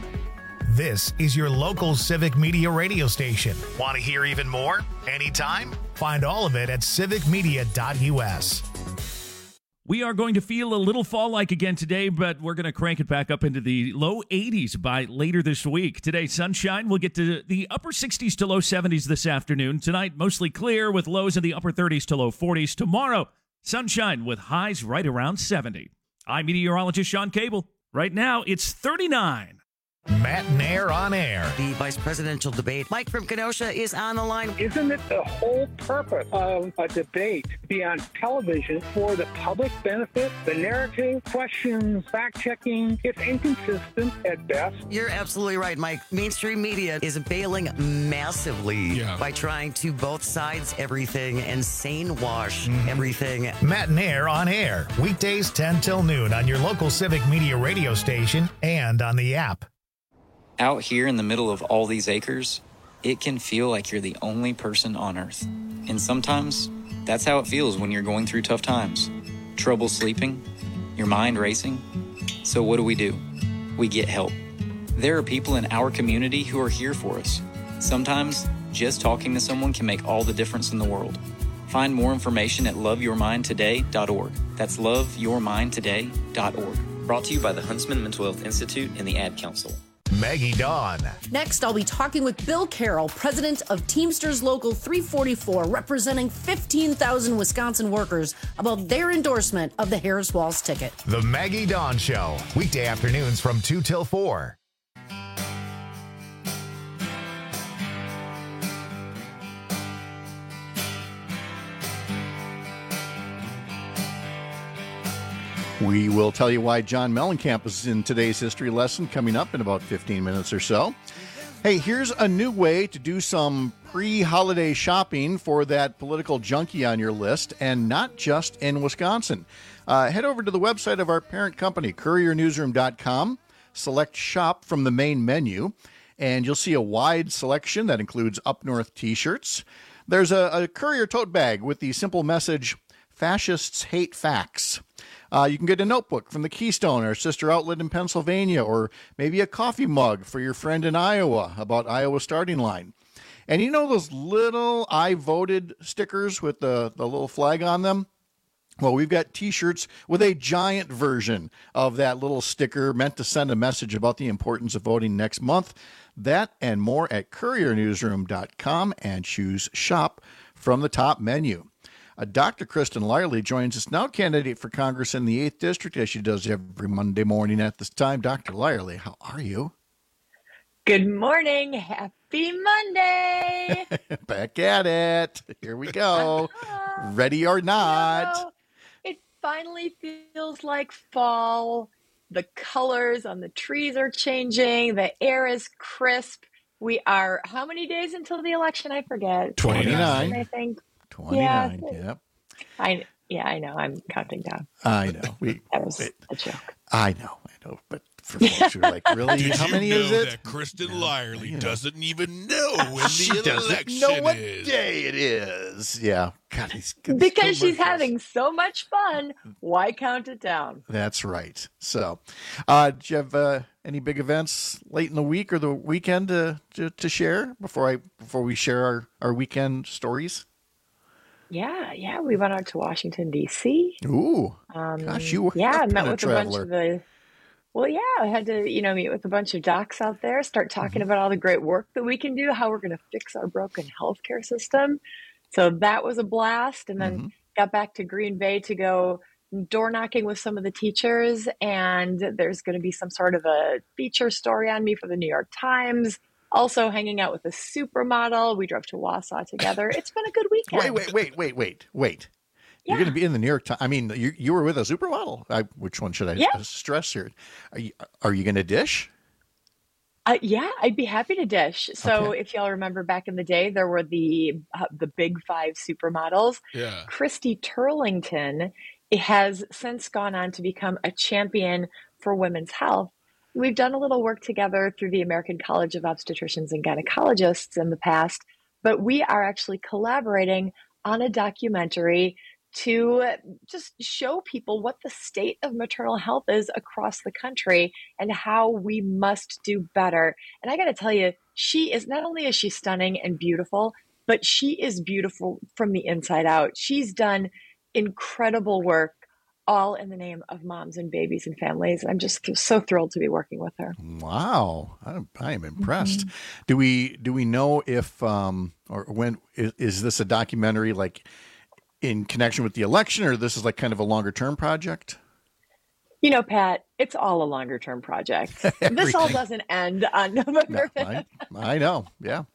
[SPEAKER 1] This is your local Civic Media radio station. Want to hear even more? Anytime? Find all of it at civic media dot u s.
[SPEAKER 14] We are going to feel a little fall-like again today, but we're going to crank it back up into the low eighties by later this week. Today, sunshine. We'll get to the upper sixties to low seventies this afternoon. Tonight, mostly clear with lows in the upper thirties to low forties. Tomorrow, sunshine with highs right around seventy. I'm meteorologist Sean Cable. Right now, it's thirty-nine.
[SPEAKER 1] Matt Nair on air.
[SPEAKER 16] The vice presidential debate. Mike from Kenosha is on the line.
[SPEAKER 25] Isn't it the whole purpose of a debate to be on television for the public benefit? The narrative, questions, fact-checking, it's inconsistent at best.
[SPEAKER 16] You're absolutely right, Mike. Mainstream media is bailing massively yeah. by trying to both sides everything and sane wash mm-hmm. everything.
[SPEAKER 1] Matt Nair on air. Weekdays ten till noon on your local Civic Media radio station and on the app.
[SPEAKER 26] Out here in the middle of all these acres, it can feel like you're the only person on Earth. And sometimes, that's how it feels when you're going through tough times. Trouble sleeping, your mind racing. So what do we do? We get help. There are people in our community who are here for us. Sometimes, just talking to someone can make all the difference in the world. Find more information at love your mind today dot org. That's love your mind today dot org. Brought to you by the Huntsman Mental Health Institute and the Ad Council.
[SPEAKER 1] Maggie Dawn.
[SPEAKER 27] Next, I'll be talking with Bill Carroll, president of Teamsters Local three forty-four, representing fifteen thousand Wisconsin workers, about their endorsement of the Harris-Walz ticket.
[SPEAKER 1] The Maggie Dawn Show, weekday afternoons from two till four.
[SPEAKER 18] We will tell you why John Mellencamp is in today's history lesson coming up in about fifteen minutes or so. Hey, here's a new way to do some pre-holiday shopping for that political junkie on your list, and not just in Wisconsin. Uh, head over to the website of our parent company, courier newsroom dot com, select shop from the main menu, and you'll see a wide selection that includes Up North t-shirts. There's a, a Courier tote bag with the simple message, "Fascists hate facts." Uh, you can get a notebook from the Keystone, our sister outlet in Pennsylvania, or maybe a coffee mug for your friend in Iowa about Iowa starting line. And you know those little I voted stickers with the, the little flag on them? Well, we've got t-shirts with a giant version of that little sticker meant to send a message about the importance of voting next month. That and more at courier newsroom dot com, and choose shop from the top menu. Uh, Doctor Kristen Lyerly joins us now, candidate for Congress in the eighth District, as she does every Monday morning at this time. Doctor Lyerly, how are you?
[SPEAKER 2] Good morning. Happy Monday.
[SPEAKER 18] Back at it. Here we go. Ready or not.
[SPEAKER 2] You know, it finally feels like fall. The colors on the trees are changing. The air is crisp. We are how many days until the election? I forget.
[SPEAKER 18] twenty-nine.
[SPEAKER 2] I think.
[SPEAKER 18] twenty-nine,
[SPEAKER 2] yeah.
[SPEAKER 18] yep.
[SPEAKER 2] I, yeah, I know. I'm counting down.
[SPEAKER 18] I know. We,
[SPEAKER 2] that was
[SPEAKER 18] it,
[SPEAKER 2] a joke.
[SPEAKER 18] I know. I know. But for folks who are like, really?
[SPEAKER 19] Did
[SPEAKER 18] How
[SPEAKER 19] you
[SPEAKER 18] many
[SPEAKER 19] know
[SPEAKER 18] is it?
[SPEAKER 19] that Kristen Lyerly
[SPEAKER 18] you know.
[SPEAKER 19] doesn't even know when
[SPEAKER 18] She
[SPEAKER 19] the
[SPEAKER 18] doesn't
[SPEAKER 19] election
[SPEAKER 18] know what
[SPEAKER 19] is?
[SPEAKER 18] day it is. Yeah. God, he's, he's
[SPEAKER 2] Because
[SPEAKER 18] so
[SPEAKER 2] she's
[SPEAKER 18] much-
[SPEAKER 2] having so much fun. Why count it down?
[SPEAKER 18] That's right. So, uh, do you have uh, any big events late in the week or the weekend to, to, to share before I before we share our, our weekend stories?
[SPEAKER 2] Yeah, yeah. We went out to Washington, D C.
[SPEAKER 18] Ooh.
[SPEAKER 2] Um,
[SPEAKER 18] Gosh, you
[SPEAKER 2] yeah,
[SPEAKER 18] have
[SPEAKER 2] met
[SPEAKER 18] been a
[SPEAKER 2] with a bunch
[SPEAKER 18] traveler.
[SPEAKER 2] of the. Well, yeah, I had to, you know, meet with a bunch of docs out there, start talking
[SPEAKER 18] Mm-hmm.
[SPEAKER 2] about all the great work that we can do, how we're going to fix our broken healthcare system. So that was a blast, and then
[SPEAKER 18] Mm-hmm.
[SPEAKER 2] got back to Green Bay to go door knocking with some of the teachers, and there's going to be some sort of a feature story on me for the New York Times. Also hanging out with a supermodel. We drove to Wausau together. It's been a good weekend.
[SPEAKER 18] Wait, wait, wait, wait, wait, wait. You're going to be in the New York Times. I mean, you you were with a supermodel. I, which one should I
[SPEAKER 2] Yeah.
[SPEAKER 18] stress here? Are you, are you going to dish?
[SPEAKER 2] Uh, yeah, I'd be happy to dish. So
[SPEAKER 18] Okay.
[SPEAKER 2] if y'all remember back in the day, there were the uh, the big five supermodels.
[SPEAKER 19] Yeah.
[SPEAKER 2] Christy Turlington has since gone on to become a champion for women's health. We've done a little work together through the American College of Obstetricians and Gynecologists in the past, but we are actually collaborating on a documentary to just show people what the state of maternal health is across the country and how we must do better. And I got to tell you, she is not only is she stunning and beautiful, but she is beautiful from the inside out. She's done incredible work, all in the name of moms and babies and families. I'm just so thrilled to be working with her.
[SPEAKER 18] Wow, I, I am impressed.
[SPEAKER 2] Mm-hmm.
[SPEAKER 18] Do we do we know if um or when is, is this a documentary like in connection with the election, or this is like kind of a longer term project?
[SPEAKER 2] You know, Pat, it's all a longer term project. This all doesn't end on November fifth.
[SPEAKER 18] I, I know. Yeah.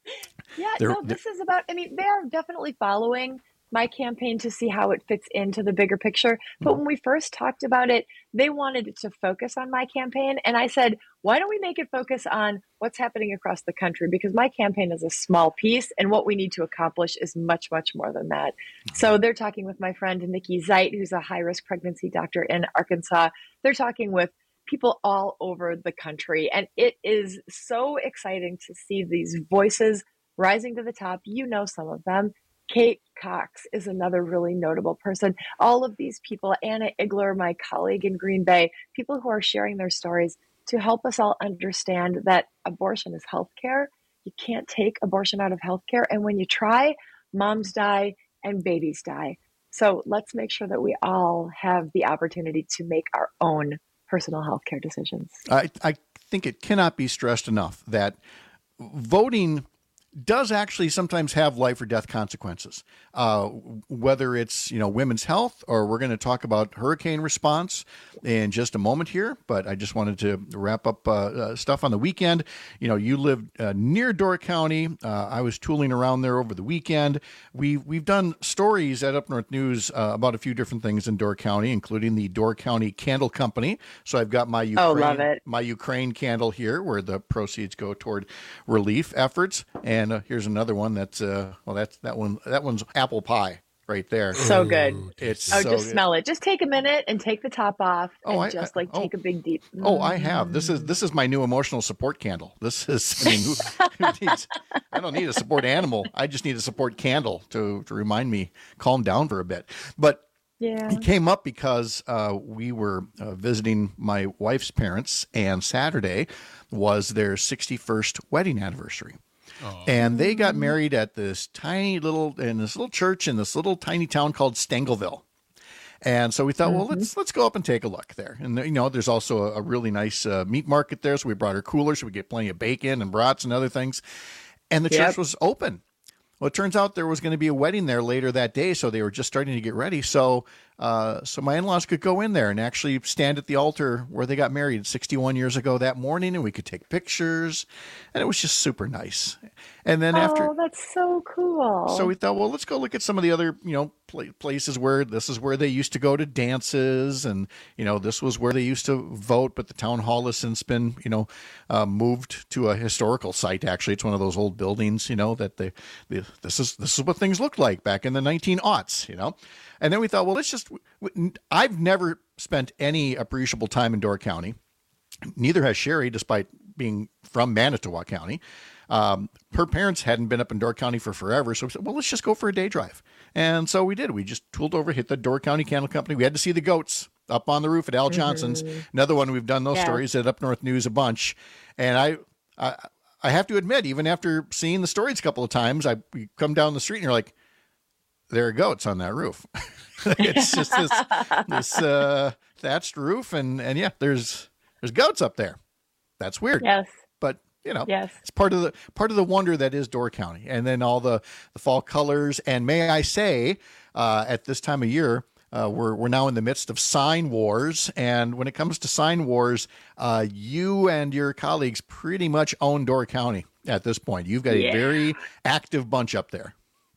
[SPEAKER 2] Yeah,
[SPEAKER 18] They're-
[SPEAKER 2] no, this is about, I mean, they are definitely following my campaign to see how it fits into the bigger picture. But when we first talked about it, they wanted it to focus on my campaign. And I said, why don't we make it focus on what's happening across the country? Because my campaign is a small piece, and what we need to accomplish is much, much more than that. So they're talking with my friend Nikki Zeit, who's a high-risk pregnancy doctor in Arkansas. They're talking with people all over the country. And it is so exciting to see these voices rising to the top. You know some of them. Kate Cox is another really notable person. All of these people, Anna Igler, my colleague in Green Bay, people who are sharing their stories to help us all understand that abortion is healthcare. You can't take abortion out of healthcare. And when you try, moms die and babies die. So let's make sure that we all have the opportunity to make our own personal healthcare decisions.
[SPEAKER 18] I I think it cannot be stressed enough that voting does actually sometimes have life or death consequences, uh, whether it's, you know, women's health, or we're going to talk about hurricane response in just a moment here. But I just wanted to wrap up uh, uh, stuff on the weekend. You know, you lived uh, near Door County. Uh, I was tooling around there over the weekend. We've, we've done stories at Up North News uh, about a few different things in Door County, including the Door County Candle Company. So I've got my Ukraine,
[SPEAKER 2] oh, love it.
[SPEAKER 18] my Ukraine candle here, where the proceeds go toward relief efforts. And uh, here's another one that's uh, well, that's that one. That one's apple pie right there.
[SPEAKER 2] So good.
[SPEAKER 18] It's
[SPEAKER 2] oh,
[SPEAKER 18] so
[SPEAKER 2] just
[SPEAKER 18] good.
[SPEAKER 2] smell it. Just take a minute and take the top off,
[SPEAKER 18] Oh,
[SPEAKER 2] and
[SPEAKER 18] I-
[SPEAKER 2] just
[SPEAKER 18] I-
[SPEAKER 2] like take a big deep.
[SPEAKER 18] Oh, I have. This is this is my new emotional support candle. This is. I mean, who, who needs? I don't need a support animal. I just need a support candle to to remind me, calm down for a bit. But
[SPEAKER 2] Yeah.
[SPEAKER 18] it came up because uh, we were uh, visiting my wife's parents, and Saturday was their sixty-first wedding anniversary. And they got married at this tiny little in this little church in this little tiny town called Stengleville. And so we thought, well, let's let's go up and take a look there. And you know, there's also a, a really nice uh, meat market there, so we brought our cooler so we get plenty of bacon and brats and other things. And the
[SPEAKER 2] Yep.
[SPEAKER 18] church was open. Well, it turns out there was going to be a wedding there later that day, so they were just starting to get ready. So, uh, so my in-laws could go in there and actually stand at the altar where they got married sixty-one years ago that morning, and we could take pictures, and it was just super nice. And then after,
[SPEAKER 2] Oh, that's so cool.
[SPEAKER 18] so we thought, well, let's go look at some of the other, you know, pla- places where this is where they used to go to dances, and you know, this was where they used to vote. But the town hall has since been, you know, uh, moved to a historical site. Actually, it's one of those old buildings, you know, that they, the this is this is what things looked like back in the nineteen aughts, you know. And then we thought, well, let's just. I've never spent any appreciable time in Door County. Neither has Sherry, despite being from Manitowoc County. Um, her parents hadn't been up in Door County for forever, so we said, well, let's just go for a day drive. And so we did. We just tooled over, hit the Door County Candle Company. We had to see the goats up on the roof at Al Johnson's.
[SPEAKER 2] Mhm.
[SPEAKER 18] Another one, we've done those
[SPEAKER 2] Yeah.
[SPEAKER 18] stories at Up North News a bunch. And I, I, I have to admit, even after seeing the stories a couple of times, I we come down the street and you're like, there are goats on that roof. It's just this, this uh, thatched roof, and and yeah, there's there's goats up there. That's weird.
[SPEAKER 2] Yes.
[SPEAKER 18] But you know,
[SPEAKER 2] Yes.
[SPEAKER 18] it's part of the part of the wonder that is Door County, and then all the, the fall colors. And may I say, uh, at this time of year, uh, we're we're now in the midst of sign wars. And when it comes to sign wars, uh, you and your colleagues pretty much own Door County at this point. You've got a
[SPEAKER 2] Yeah.
[SPEAKER 18] very active bunch up there.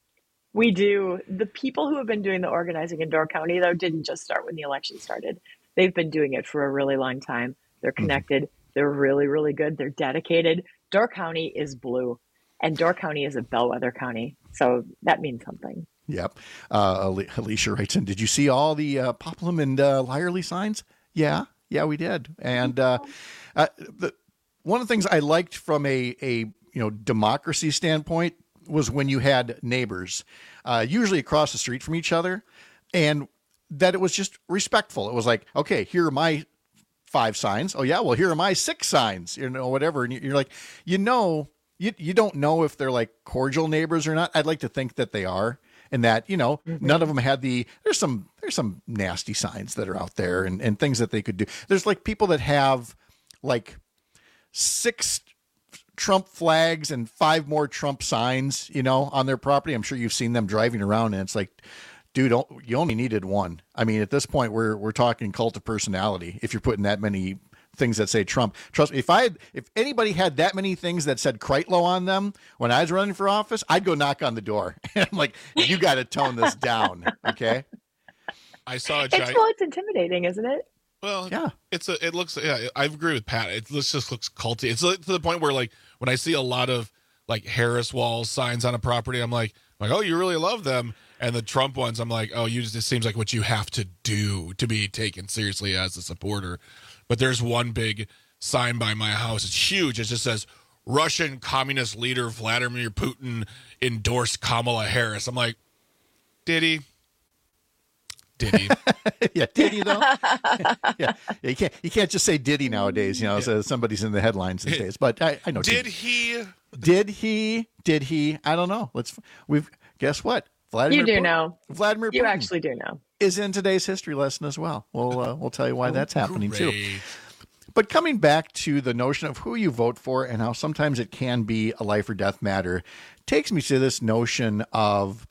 [SPEAKER 2] We do. The people who have been doing the organizing in Door County, though, didn't just start when the election started. They've been doing it for a really long time. They're connected. They're really, really good. They're dedicated. Door County is blue, and Door County is a bellwether county. So that means something.
[SPEAKER 18] Yep. Uh, Ali- Alicia writes in, did you see all the uh, Poplum and uh, Lyerly signs? Yeah. Yeah, we did. And uh, uh, the, one of the things I liked from a, a you know democracy standpoint was when you had neighbors, uh, usually across the street from each other, and that it was just respectful. It was like, okay, here are my five signs. Oh yeah, well, here are my six signs, you know, whatever. And you're like, you know, you, you don't know if they're like cordial neighbors or not. I'd like to think that they are, and that, you know,
[SPEAKER 2] Mm-hmm.
[SPEAKER 18] none of them had the, there's some, there's some nasty signs that are out there, and, and things that they could do. There's like people that have like six Trump flags and five more Trump signs, you know, on their property. I'm sure you've seen them driving around, and it's like, dude, you only needed one. I mean, at this point, we're we're talking cult of personality. If you're putting that many things that say Trump, trust me, if I had, if anybody had that many things that said Kreitlow on them when I was running for office, I'd go knock on the door. And I'm like, you got to tone this down, okay?
[SPEAKER 19] I saw a
[SPEAKER 2] It's,
[SPEAKER 19] giant.
[SPEAKER 2] well, it's intimidating, isn't it?
[SPEAKER 19] Well,
[SPEAKER 18] yeah,
[SPEAKER 19] it's a. It looks. Yeah, I agree with Pat. It looks just looks culty. It's like, to the point where, like, when I see a lot of like Harris Wall signs on a property, I'm like, like, oh, you really love them. And the Trump ones, I'm like, oh, you just, it seems like what you have to do to be taken seriously as a supporter. But there's one big sign by my house. It's huge. It just says Russian communist leader Vladimir Putin endorsed Kamala Harris. I'm like, did he? Did he?
[SPEAKER 18] Yeah, did he though? yeah. yeah, you can't you can't just say did he nowadays, you know, so somebody's in the headlines these days. But I, I know.
[SPEAKER 19] Did he?
[SPEAKER 18] Did he? Did he? I don't know. Let's. We've. Guess what? Vladimir.
[SPEAKER 2] You do
[SPEAKER 18] Putin,
[SPEAKER 2] know.
[SPEAKER 18] Vladimir.
[SPEAKER 2] You
[SPEAKER 18] Putin
[SPEAKER 2] actually do know.
[SPEAKER 18] is in today's history lesson as well. We'll uh, we'll tell you why that's happening too. But coming back to the notion of who you vote for and how sometimes it can be a life or death matter, takes me to this notion of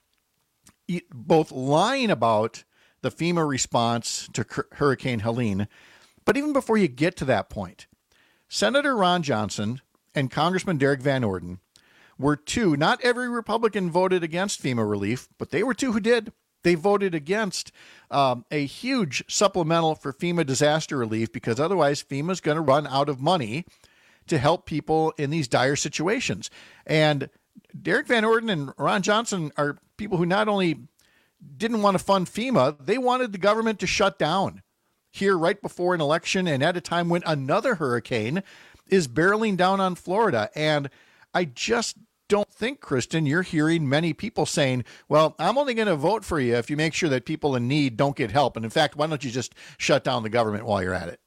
[SPEAKER 18] both lying about the FEMA response to Hurricane Helene, but even before you get to that point, Senator Ron Johnson and Congressman Derek Van Orden were two, not every Republican voted against FEMA relief, but they were two who did. They voted against um, a huge supplemental for FEMA disaster relief because otherwise FEMA's going to run out of money to help people in these dire situations. And Derek Van Orden and Ron Johnson are people who not only didn't want to fund FEMA, they wanted the government to shut down here right before an election and at a time when another hurricane is barreling down on Florida. And I just don't think, Kristen, you're hearing many people saying, well, I'm only going to vote for you if you make sure that people in need don't get help. And in fact, why don't you just shut down the government while you're at it?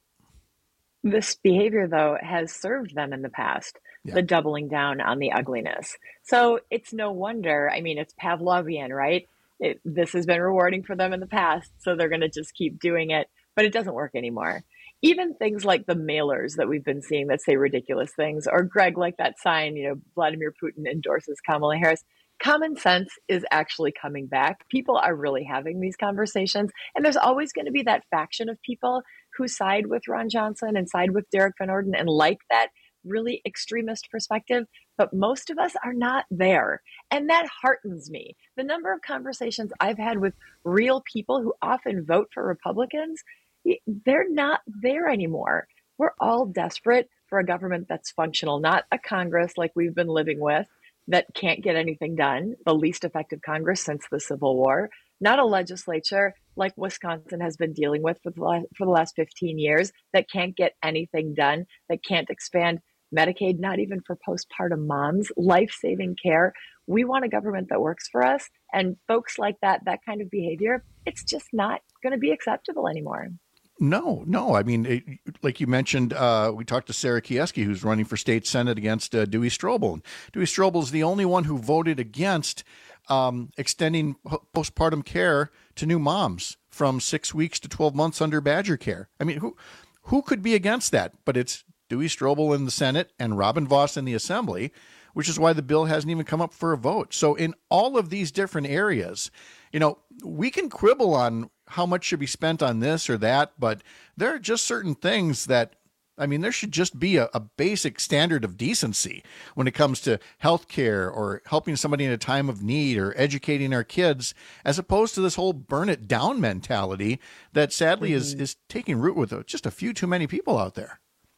[SPEAKER 2] This behavior, though, has served them in the past, yeah. the doubling down on the ugliness. So it's no wonder. I mean, it's Pavlovian, right? It, this has been rewarding for them in the past, so they're going to just keep doing it. But it doesn't work anymore. Even things like the mailers that we've been seeing that say ridiculous things, or Greg, like that sign, you know, Vladimir Putin endorses Kamala Harris. Common sense is actually coming back. People are really having these conversations. And there's always going to be that faction of people who side with Ron Johnson and side with Derek Van Orden and like that really extremist perspective. But most of us are not there. And that heartens me. The number of conversations I've had with real people who often vote for Republicans, they're not there anymore. We're all desperate for a government that's functional, not a Congress like we've been living with that can't get anything done, the least effective Congress since the Civil War, not a legislature like Wisconsin has been dealing with for the last, for the last fifteen years that can't get anything done, that can't expand Medicaid, not even for postpartum moms, life-saving care. We want a government that works for us. And folks like that, that kind of behavior, it's just not going to be acceptable anymore.
[SPEAKER 18] No, no. I mean, it, like you mentioned, uh, we talked to Sarah Kieski, who's running for state senate against uh, Dewey Strobel. And Dewey Strobel is the only one who voted against um, extending postpartum care to new moms from six weeks to twelve months under Badger care. I mean, who who could be against that? But it's Dewey Strobel in the Senate and Robin Vos in the Assembly, which is why the bill hasn't even come up for a vote. So in all of these different areas, you know, we can quibble on how much should be spent on this or that, but there are just certain things that, I mean, there should just be a, a basic standard of decency when it comes to health care or helping somebody in a time of need or educating our kids, as opposed to this whole burn it down mentality that sadly mm-hmm. is, is taking root with just a few too many people out there.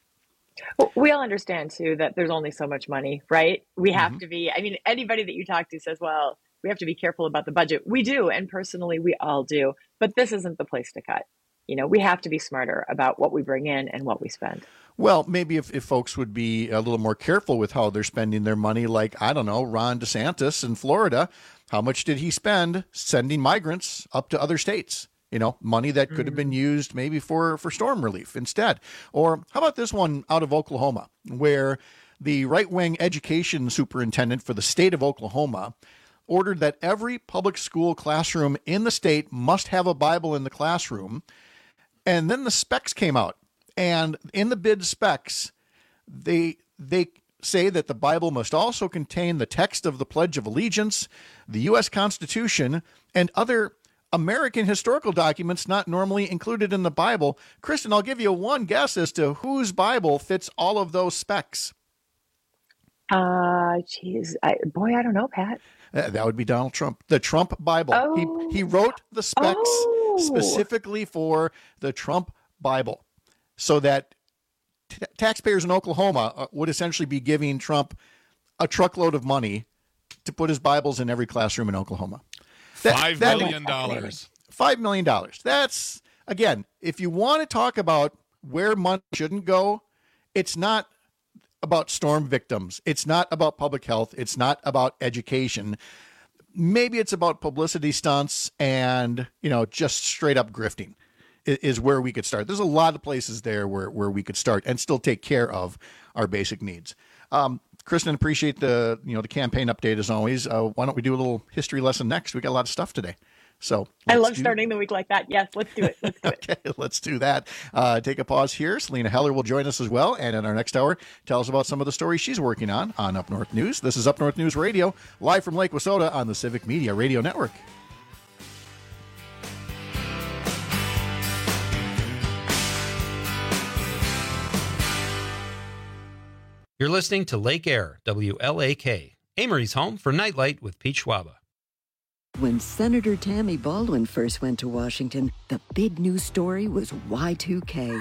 [SPEAKER 2] Well, we all understand, too, that there's only so much money, right? We have mm-hmm. to be, I mean, anybody that you talk to says, well, we have to be careful about the budget. We do. And personally, we all do. But this isn't the place to cut. You know, we have to be smarter about what we bring in and what we spend.
[SPEAKER 18] Well, maybe if, if folks would be a little more careful with how they're spending their money, like, I don't know, Ron DeSantis in Florida, how much did he spend sending migrants up to other states? You know, money that could have been used maybe for, for storm relief instead. Or how about this one out of Oklahoma, where the right-wing education superintendent for the state of Oklahoma ordered that every public school classroom in the state must have a Bible in the classroom. And then the specs came out. And in the bid specs, they they say that the Bible must also contain the text of the Pledge of Allegiance, the U S Constitution, and other American historical documents not normally included in the Bible. Kristen, I'll give you one guess as to whose Bible fits all of those specs.
[SPEAKER 2] Uh, geez, I, boy, I don't know, Pat.
[SPEAKER 18] Uh, that would be Donald Trump, the Trump Bible.
[SPEAKER 2] Oh.
[SPEAKER 18] He he wrote the specs
[SPEAKER 2] Oh.
[SPEAKER 18] specifically for the Trump Bible, so that t- taxpayers in Oklahoma uh, would essentially be giving Trump a truckload of money to put his Bibles in every classroom in Oklahoma. That,
[SPEAKER 19] Five
[SPEAKER 18] that,
[SPEAKER 19] million dollars.
[SPEAKER 18] Five million dollars. That's, again, if you want to talk about where money shouldn't go, it's not about storm victims. It's not about public health. It's not about education. Maybe it's about publicity stunts and, you know, just straight up grifting is, is where we could start. There's a lot of places there where, where we could start and still take care of our basic needs. Um, Kristen, appreciate the, you know, the campaign update as always. Uh, why don't we do a little history lesson next? We got a lot of stuff today. So
[SPEAKER 2] I love
[SPEAKER 18] do-
[SPEAKER 2] starting the week like that. Yes, let's do it. Let's do it.
[SPEAKER 18] Okay, let's do that. Uh, take a pause here. Selena Heller will join us as well. And in our next hour, tell us about some of the stories she's working on on Up North News. This is Up North News Radio, live from Lake Wissota on the Civic Media Radio Network.
[SPEAKER 6] You're listening to Lake Air, W L A K, Amory's home for Nightlight with Pete Schwaba.
[SPEAKER 20] When Senator Tammy Baldwin first went to Washington, the big news story was Y two K.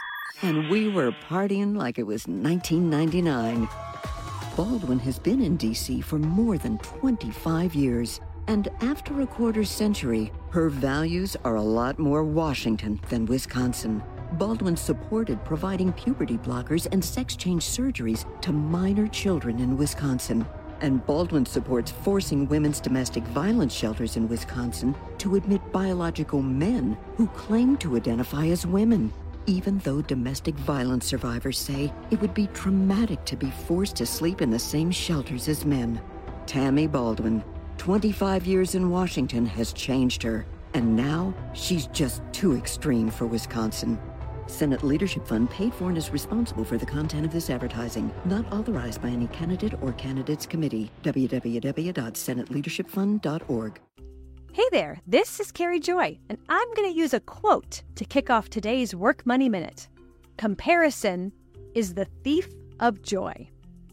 [SPEAKER 20] And we were partying like it was nineteen ninety-nine. Baldwin has been in D C for more than twenty-five years. And after a quarter century, her values are a lot more Washington than Wisconsin. Baldwin supported providing puberty blockers and sex change surgeries to minor children in Wisconsin. And Baldwin supports forcing women's domestic violence shelters in Wisconsin to admit biological men who claim to identify as women, even though domestic violence survivors say it would be traumatic to be forced to sleep in the same shelters as men. Tammy Baldwin, twenty-five years in Washington has changed her, and now she's just too extreme for Wisconsin. Senate Leadership Fund paid for and is responsible for the content of this advertising, not authorized by any candidate or candidates committee. w w w dot senate leadership fund dot org.
[SPEAKER 7] Hey there, this is Carrie Joy, and I'm going to use a quote to kick off today's Work Money Minute. Comparison is the thief of joy.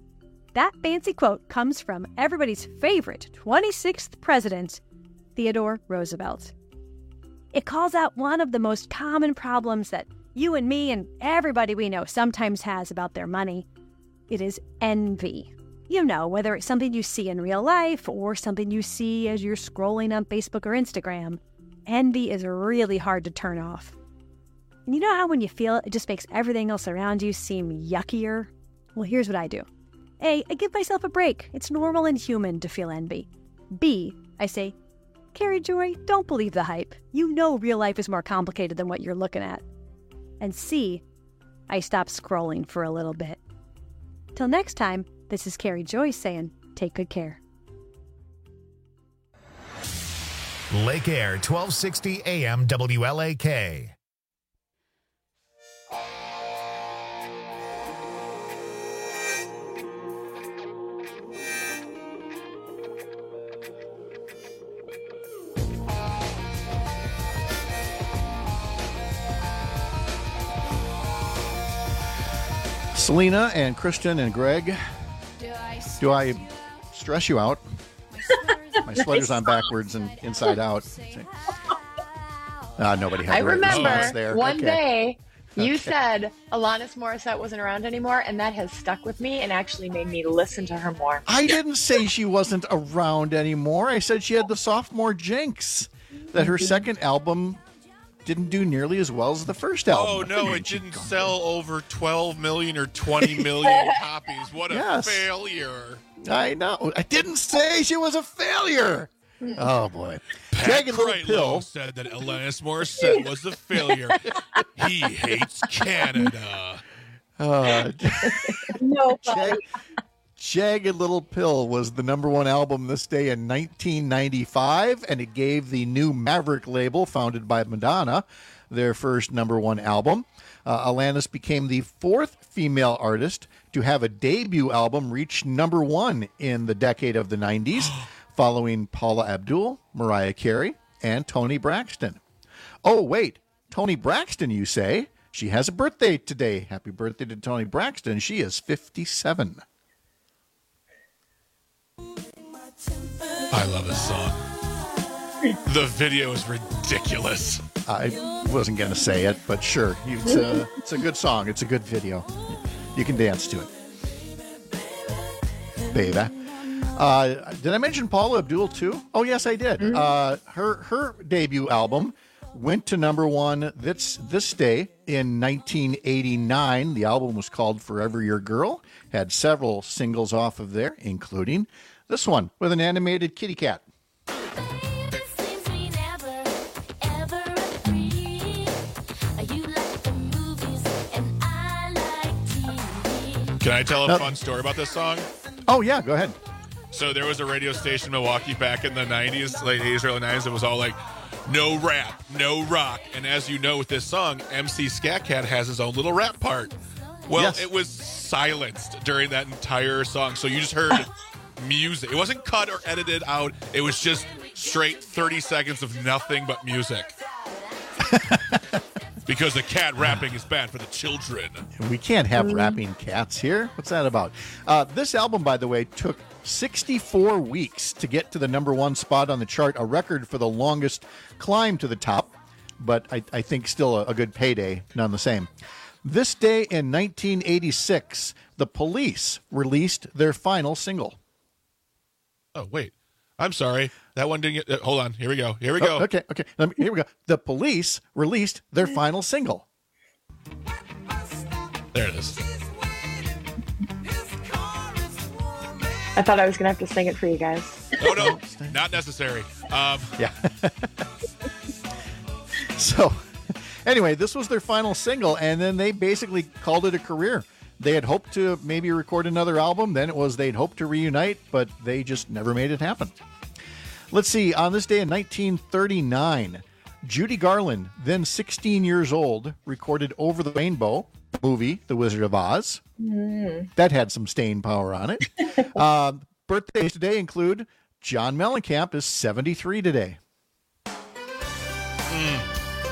[SPEAKER 7] That fancy quote comes from everybody's favorite twenty-sixth president, Theodore Roosevelt. It calls out one of the most common problems that you and me and everybody we know sometimes has about their money. It is envy. You know, whether it's something you see in real life or something you see as you're scrolling on Facebook or Instagram, envy is really hard to turn off. And you know how when you feel it, it just makes everything else around you seem yuckier? Well, here's what I do. A, I give myself a break. It's normal and human to feel envy. B, I say, Carrie Joy, don't believe the hype. You know real life is more complicated than what you're looking at. And C, I stop scrolling for a little bit. Till next time, this is Carrie Joy saying, take good care.
[SPEAKER 1] Lake Air, twelve sixty A M W L A K.
[SPEAKER 18] Selena and Kristen and Greg, do I stress you out? My sweater's on backwards and inside out. Uh, nobody had
[SPEAKER 2] I
[SPEAKER 18] the right response
[SPEAKER 2] remember
[SPEAKER 18] there.
[SPEAKER 2] one
[SPEAKER 18] Okay.
[SPEAKER 2] day you
[SPEAKER 18] Okay.
[SPEAKER 2] said Alanis Morissette wasn't around anymore, and that has stuck with me and actually made me listen to her more.
[SPEAKER 18] I didn't say she wasn't around anymore. I said she had the sophomore jinx, that her second album didn't do nearly as well as the first album.
[SPEAKER 19] Oh no, it didn't sell over twelve million or twenty million copies. What a
[SPEAKER 18] Yes.
[SPEAKER 19] failure.
[SPEAKER 18] I know. I didn't say she was a failure. Oh boy.
[SPEAKER 19] Pat
[SPEAKER 18] Jagged Little
[SPEAKER 19] Kreitlow
[SPEAKER 18] Pill
[SPEAKER 19] said that Alanis Morissette was a failure. He hates Canada.
[SPEAKER 18] Uh,
[SPEAKER 2] no,
[SPEAKER 18] Jag- Jagged Little Pill was the number one album this day in nineteen ninety-five, and it gave the new Maverick label, founded by Madonna, their first number one album. Uh, Alanis became the fourth female artist to have a debut album reach number one in the decade of the nineties, following Paula Abdul, Mariah Carey, and Toni Braxton. Oh, wait, Toni Braxton, you say? She has a birthday today. Happy birthday to Toni Braxton. She is fifty-seven.
[SPEAKER 19] I love this song. The video is ridiculous.
[SPEAKER 18] I wasn't going to say it, but sure. It's a, it's a good song. It's a good video. You can dance to it. Baby. Uh, did I mention Paula Abdul, too? Oh, yes, I did. Mm-hmm. Uh, her her debut album went to number one this, this day in nineteen eighty-nine. The album was called Forever Your Girl. Had several singles off of there, including this one with an animated kitty cat.
[SPEAKER 19] Can I tell a
[SPEAKER 18] Uh,
[SPEAKER 19] fun story about this song?
[SPEAKER 18] Oh, yeah, go ahead.
[SPEAKER 19] So there was a radio station in Milwaukee back in the nineties, late eighties, early nineties, that was all like, no rap, no rock. And as you know, with this song, M C Scat Cat has his own little rap part. Well, yes. It was silenced during that entire song. So you just heard music. It wasn't cut or edited out. It was just straight thirty seconds of nothing but music. Because the cat rapping is bad for the children.
[SPEAKER 18] We can't have rapping cats here. What's that about? Uh, this album, by the way, took sixty-four weeks to get to the number one spot on the chart, a record for the longest climb to the top, but I, I think still a, a good payday, none the same. This day in nineteen eighty-six, the Police released their final single.
[SPEAKER 19] Oh, wait. I'm sorry. That one didn't get... Uh, hold on. Here we go. Here we go.
[SPEAKER 18] Oh, okay, okay. Let me, here we go. The Police released their final single.
[SPEAKER 19] There it is.
[SPEAKER 2] I thought I was going to have to sing it for you guys.
[SPEAKER 19] Oh, no. Not necessary. Um,
[SPEAKER 18] yeah. So, anyway, this was their final single, and then they basically called it a career. They had hoped to maybe record another album. Then it was they'd hoped to reunite, but they just never made it happen. Let's see. On this day in nineteen thirty-nine, Judy Garland, then sixteen years old, recorded Over the Rainbow, movie The Wizard of Oz. Mm. That had some staying power on it. uh, birthdays today include John Mellencamp is seventy-three today. Mm.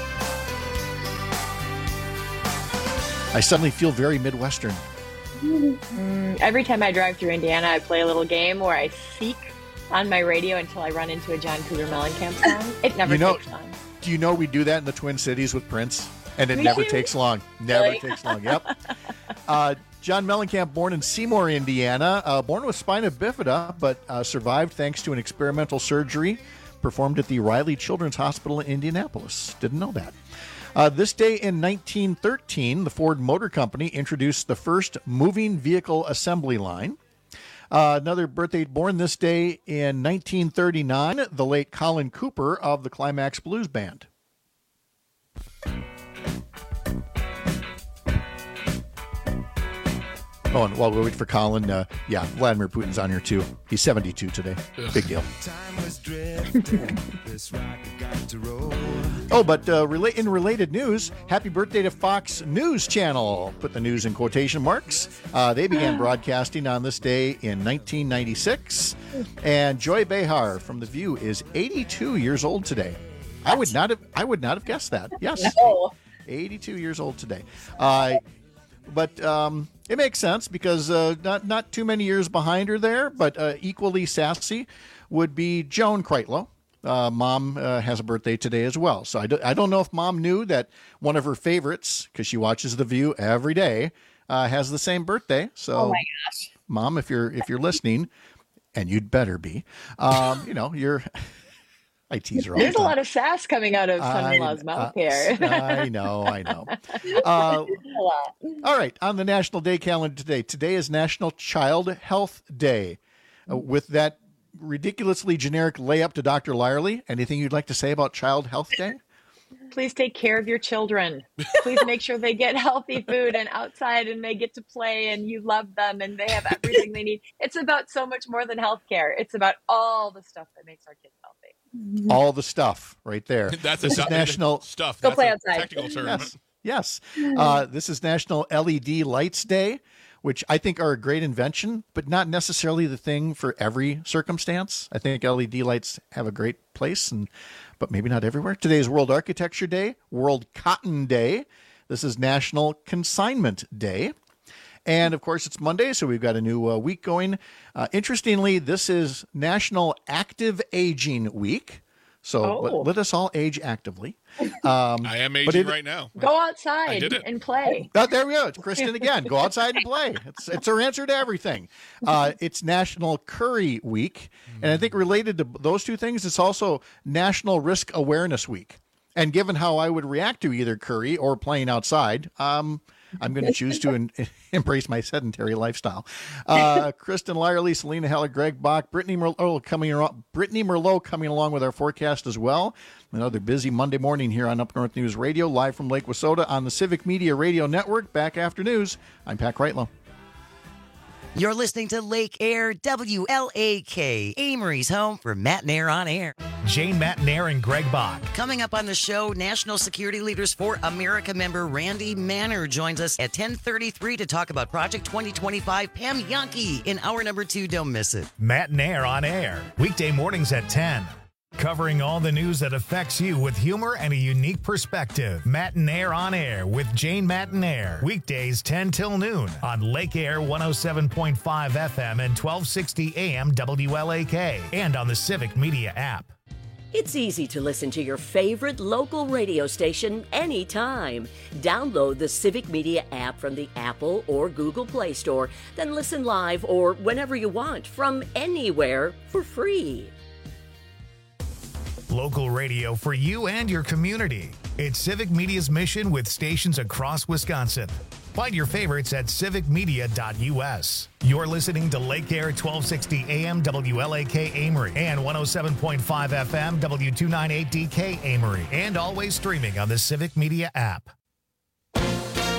[SPEAKER 18] I suddenly feel very Midwestern.
[SPEAKER 2] Mm, every time I drive through Indiana, I play a little game where I seek on my radio until I run into a John Cougar Mellencamp song. It never
[SPEAKER 18] you know,
[SPEAKER 2] takes long.
[SPEAKER 18] Do you know we do that in the Twin Cities with Prince? And it
[SPEAKER 2] Me
[SPEAKER 18] never
[SPEAKER 2] too.
[SPEAKER 18] takes long. Never
[SPEAKER 2] Really?
[SPEAKER 18] takes long. Yep. Uh, John Mellencamp, born in Seymour, Indiana, uh, born with spina bifida, but uh, survived thanks to an experimental surgery performed at the Riley Children's Hospital in Indianapolis. Didn't know that. Uh, this day in nineteen thirteen, the Ford Motor Company introduced the first moving vehicle assembly line. Uh, another birthday born this day in nineteen thirty-nine, the late Colin Cooper of the Climax Blues Band. Oh, and while we wait for Colin, uh, yeah, Vladimir Putin's on here too. He's seventy-two today. Big deal. Oh, but uh, rela- in related news, happy birthday to Fox News Channel. Put the news in quotation marks. Uh, they began broadcasting on this day in nineteen ninety-six. And Joy Behar from The View is eighty-two years old today. I would not have. I would not have guessed that. Yes,
[SPEAKER 2] No.
[SPEAKER 18] eighty-two years old today. Uh, but um, it makes sense because uh, not not too many years behind her there, but uh, equally sassy would be Joan Kreitlow. Uh, Mom uh, has a birthday today as well. So I, do, I don't know if Mom knew that one of her favorites, because she watches The View every day, uh, has the same birthday. So,
[SPEAKER 2] Oh my gosh.
[SPEAKER 18] Mom, if you're if you're listening, and you'd better be, um, you know, you're. I tease her all
[SPEAKER 2] There's
[SPEAKER 18] the
[SPEAKER 2] a
[SPEAKER 18] time.
[SPEAKER 2] lot of sass coming out of son-in-law's
[SPEAKER 18] I-
[SPEAKER 2] mouth
[SPEAKER 18] uh,
[SPEAKER 2] here.
[SPEAKER 18] I know, I know. Uh,
[SPEAKER 2] A lot.
[SPEAKER 18] all right, on the National Day calendar today, today is National Child Health Day. Uh, with that ridiculously generic layup to Doctor Lyerly, anything you'd like to say about Child Health Day?
[SPEAKER 2] Please take care of your children. Please make sure they get healthy food and outside and they get to play and you love them and they have everything they need. It's about so much more than healthcare. It's about all the stuff that makes our kids healthy.
[SPEAKER 18] All the stuff right there.
[SPEAKER 19] That's
[SPEAKER 18] this
[SPEAKER 19] a
[SPEAKER 18] is National
[SPEAKER 19] stuff.
[SPEAKER 2] Go
[SPEAKER 19] That's
[SPEAKER 2] play
[SPEAKER 19] a
[SPEAKER 2] outside.
[SPEAKER 19] technical term.
[SPEAKER 18] Yes, yes. Uh, this is National L E D Lights Day, which I think are a great invention, but not necessarily the thing for every circumstance. I think L E D lights have a great place, and but maybe not everywhere. Today is World Architecture Day, World Cotton Day. This is National Consignment Day. And, of course, it's Monday, so we've got a new uh, week going. Uh, interestingly, this is National Active Aging Week. So
[SPEAKER 2] Oh.
[SPEAKER 18] let, let us all age actively. Um,
[SPEAKER 19] I am
[SPEAKER 18] but
[SPEAKER 19] aging
[SPEAKER 18] it-
[SPEAKER 19] right now.
[SPEAKER 2] Go
[SPEAKER 19] I
[SPEAKER 2] outside
[SPEAKER 19] did it.
[SPEAKER 2] and play.
[SPEAKER 18] Oh, there we go. It's Kristen again. Go outside and play. It's it's her answer to everything. Uh, it's National Curry Week. And I think related to those two things, it's also National Risk Awareness Week. And given how I would react to either curry or playing outside, um, I'm going to choose to en- embrace my sedentary lifestyle. Uh, Kristen Lyerly, Selena Heller, Greg Bach, Brittany Merlot coming around, Brittany Merlot coming along with our forecast as well. Another busy Monday morning here on Up North News Radio, live from Lake Wissota on the Civic Media Radio Network. Back after news, I'm Pat Kreitlow.
[SPEAKER 16] You're listening to Lake Air, W L A K, Amory's home for Matt and Air on Air.
[SPEAKER 1] Jane Matnair and Greg Bach.
[SPEAKER 16] Coming up on the show, National Security Leaders for America member Randy Manner joins us at ten thirty-three to talk about Project twenty twenty-five. Pam Yankee in hour number two. Don't miss it.
[SPEAKER 1] Matt and Air on Air, weekday mornings at ten. Covering all the news that affects you with humor and a unique perspective. Matt and Air on Air with Jane Matt and Air. Weekdays ten till noon on Lake Air one oh seven point five F M and twelve sixty A M W L A K and on the Civic Media app.
[SPEAKER 8] It's easy to listen to your favorite local radio station anytime. Download the Civic Media app from the Apple or Google Play Store, then listen live or whenever you want from anywhere for free.
[SPEAKER 1] Local radio for you and your community. It's Civic Media's mission with stations across Wisconsin. Find your favorites at civic media dot U S. You're listening to Lake Air twelve sixty A M W L A K Amory and one oh seven point five F M W two ninety-eight D K Amory, and always streaming on the Civic Media app.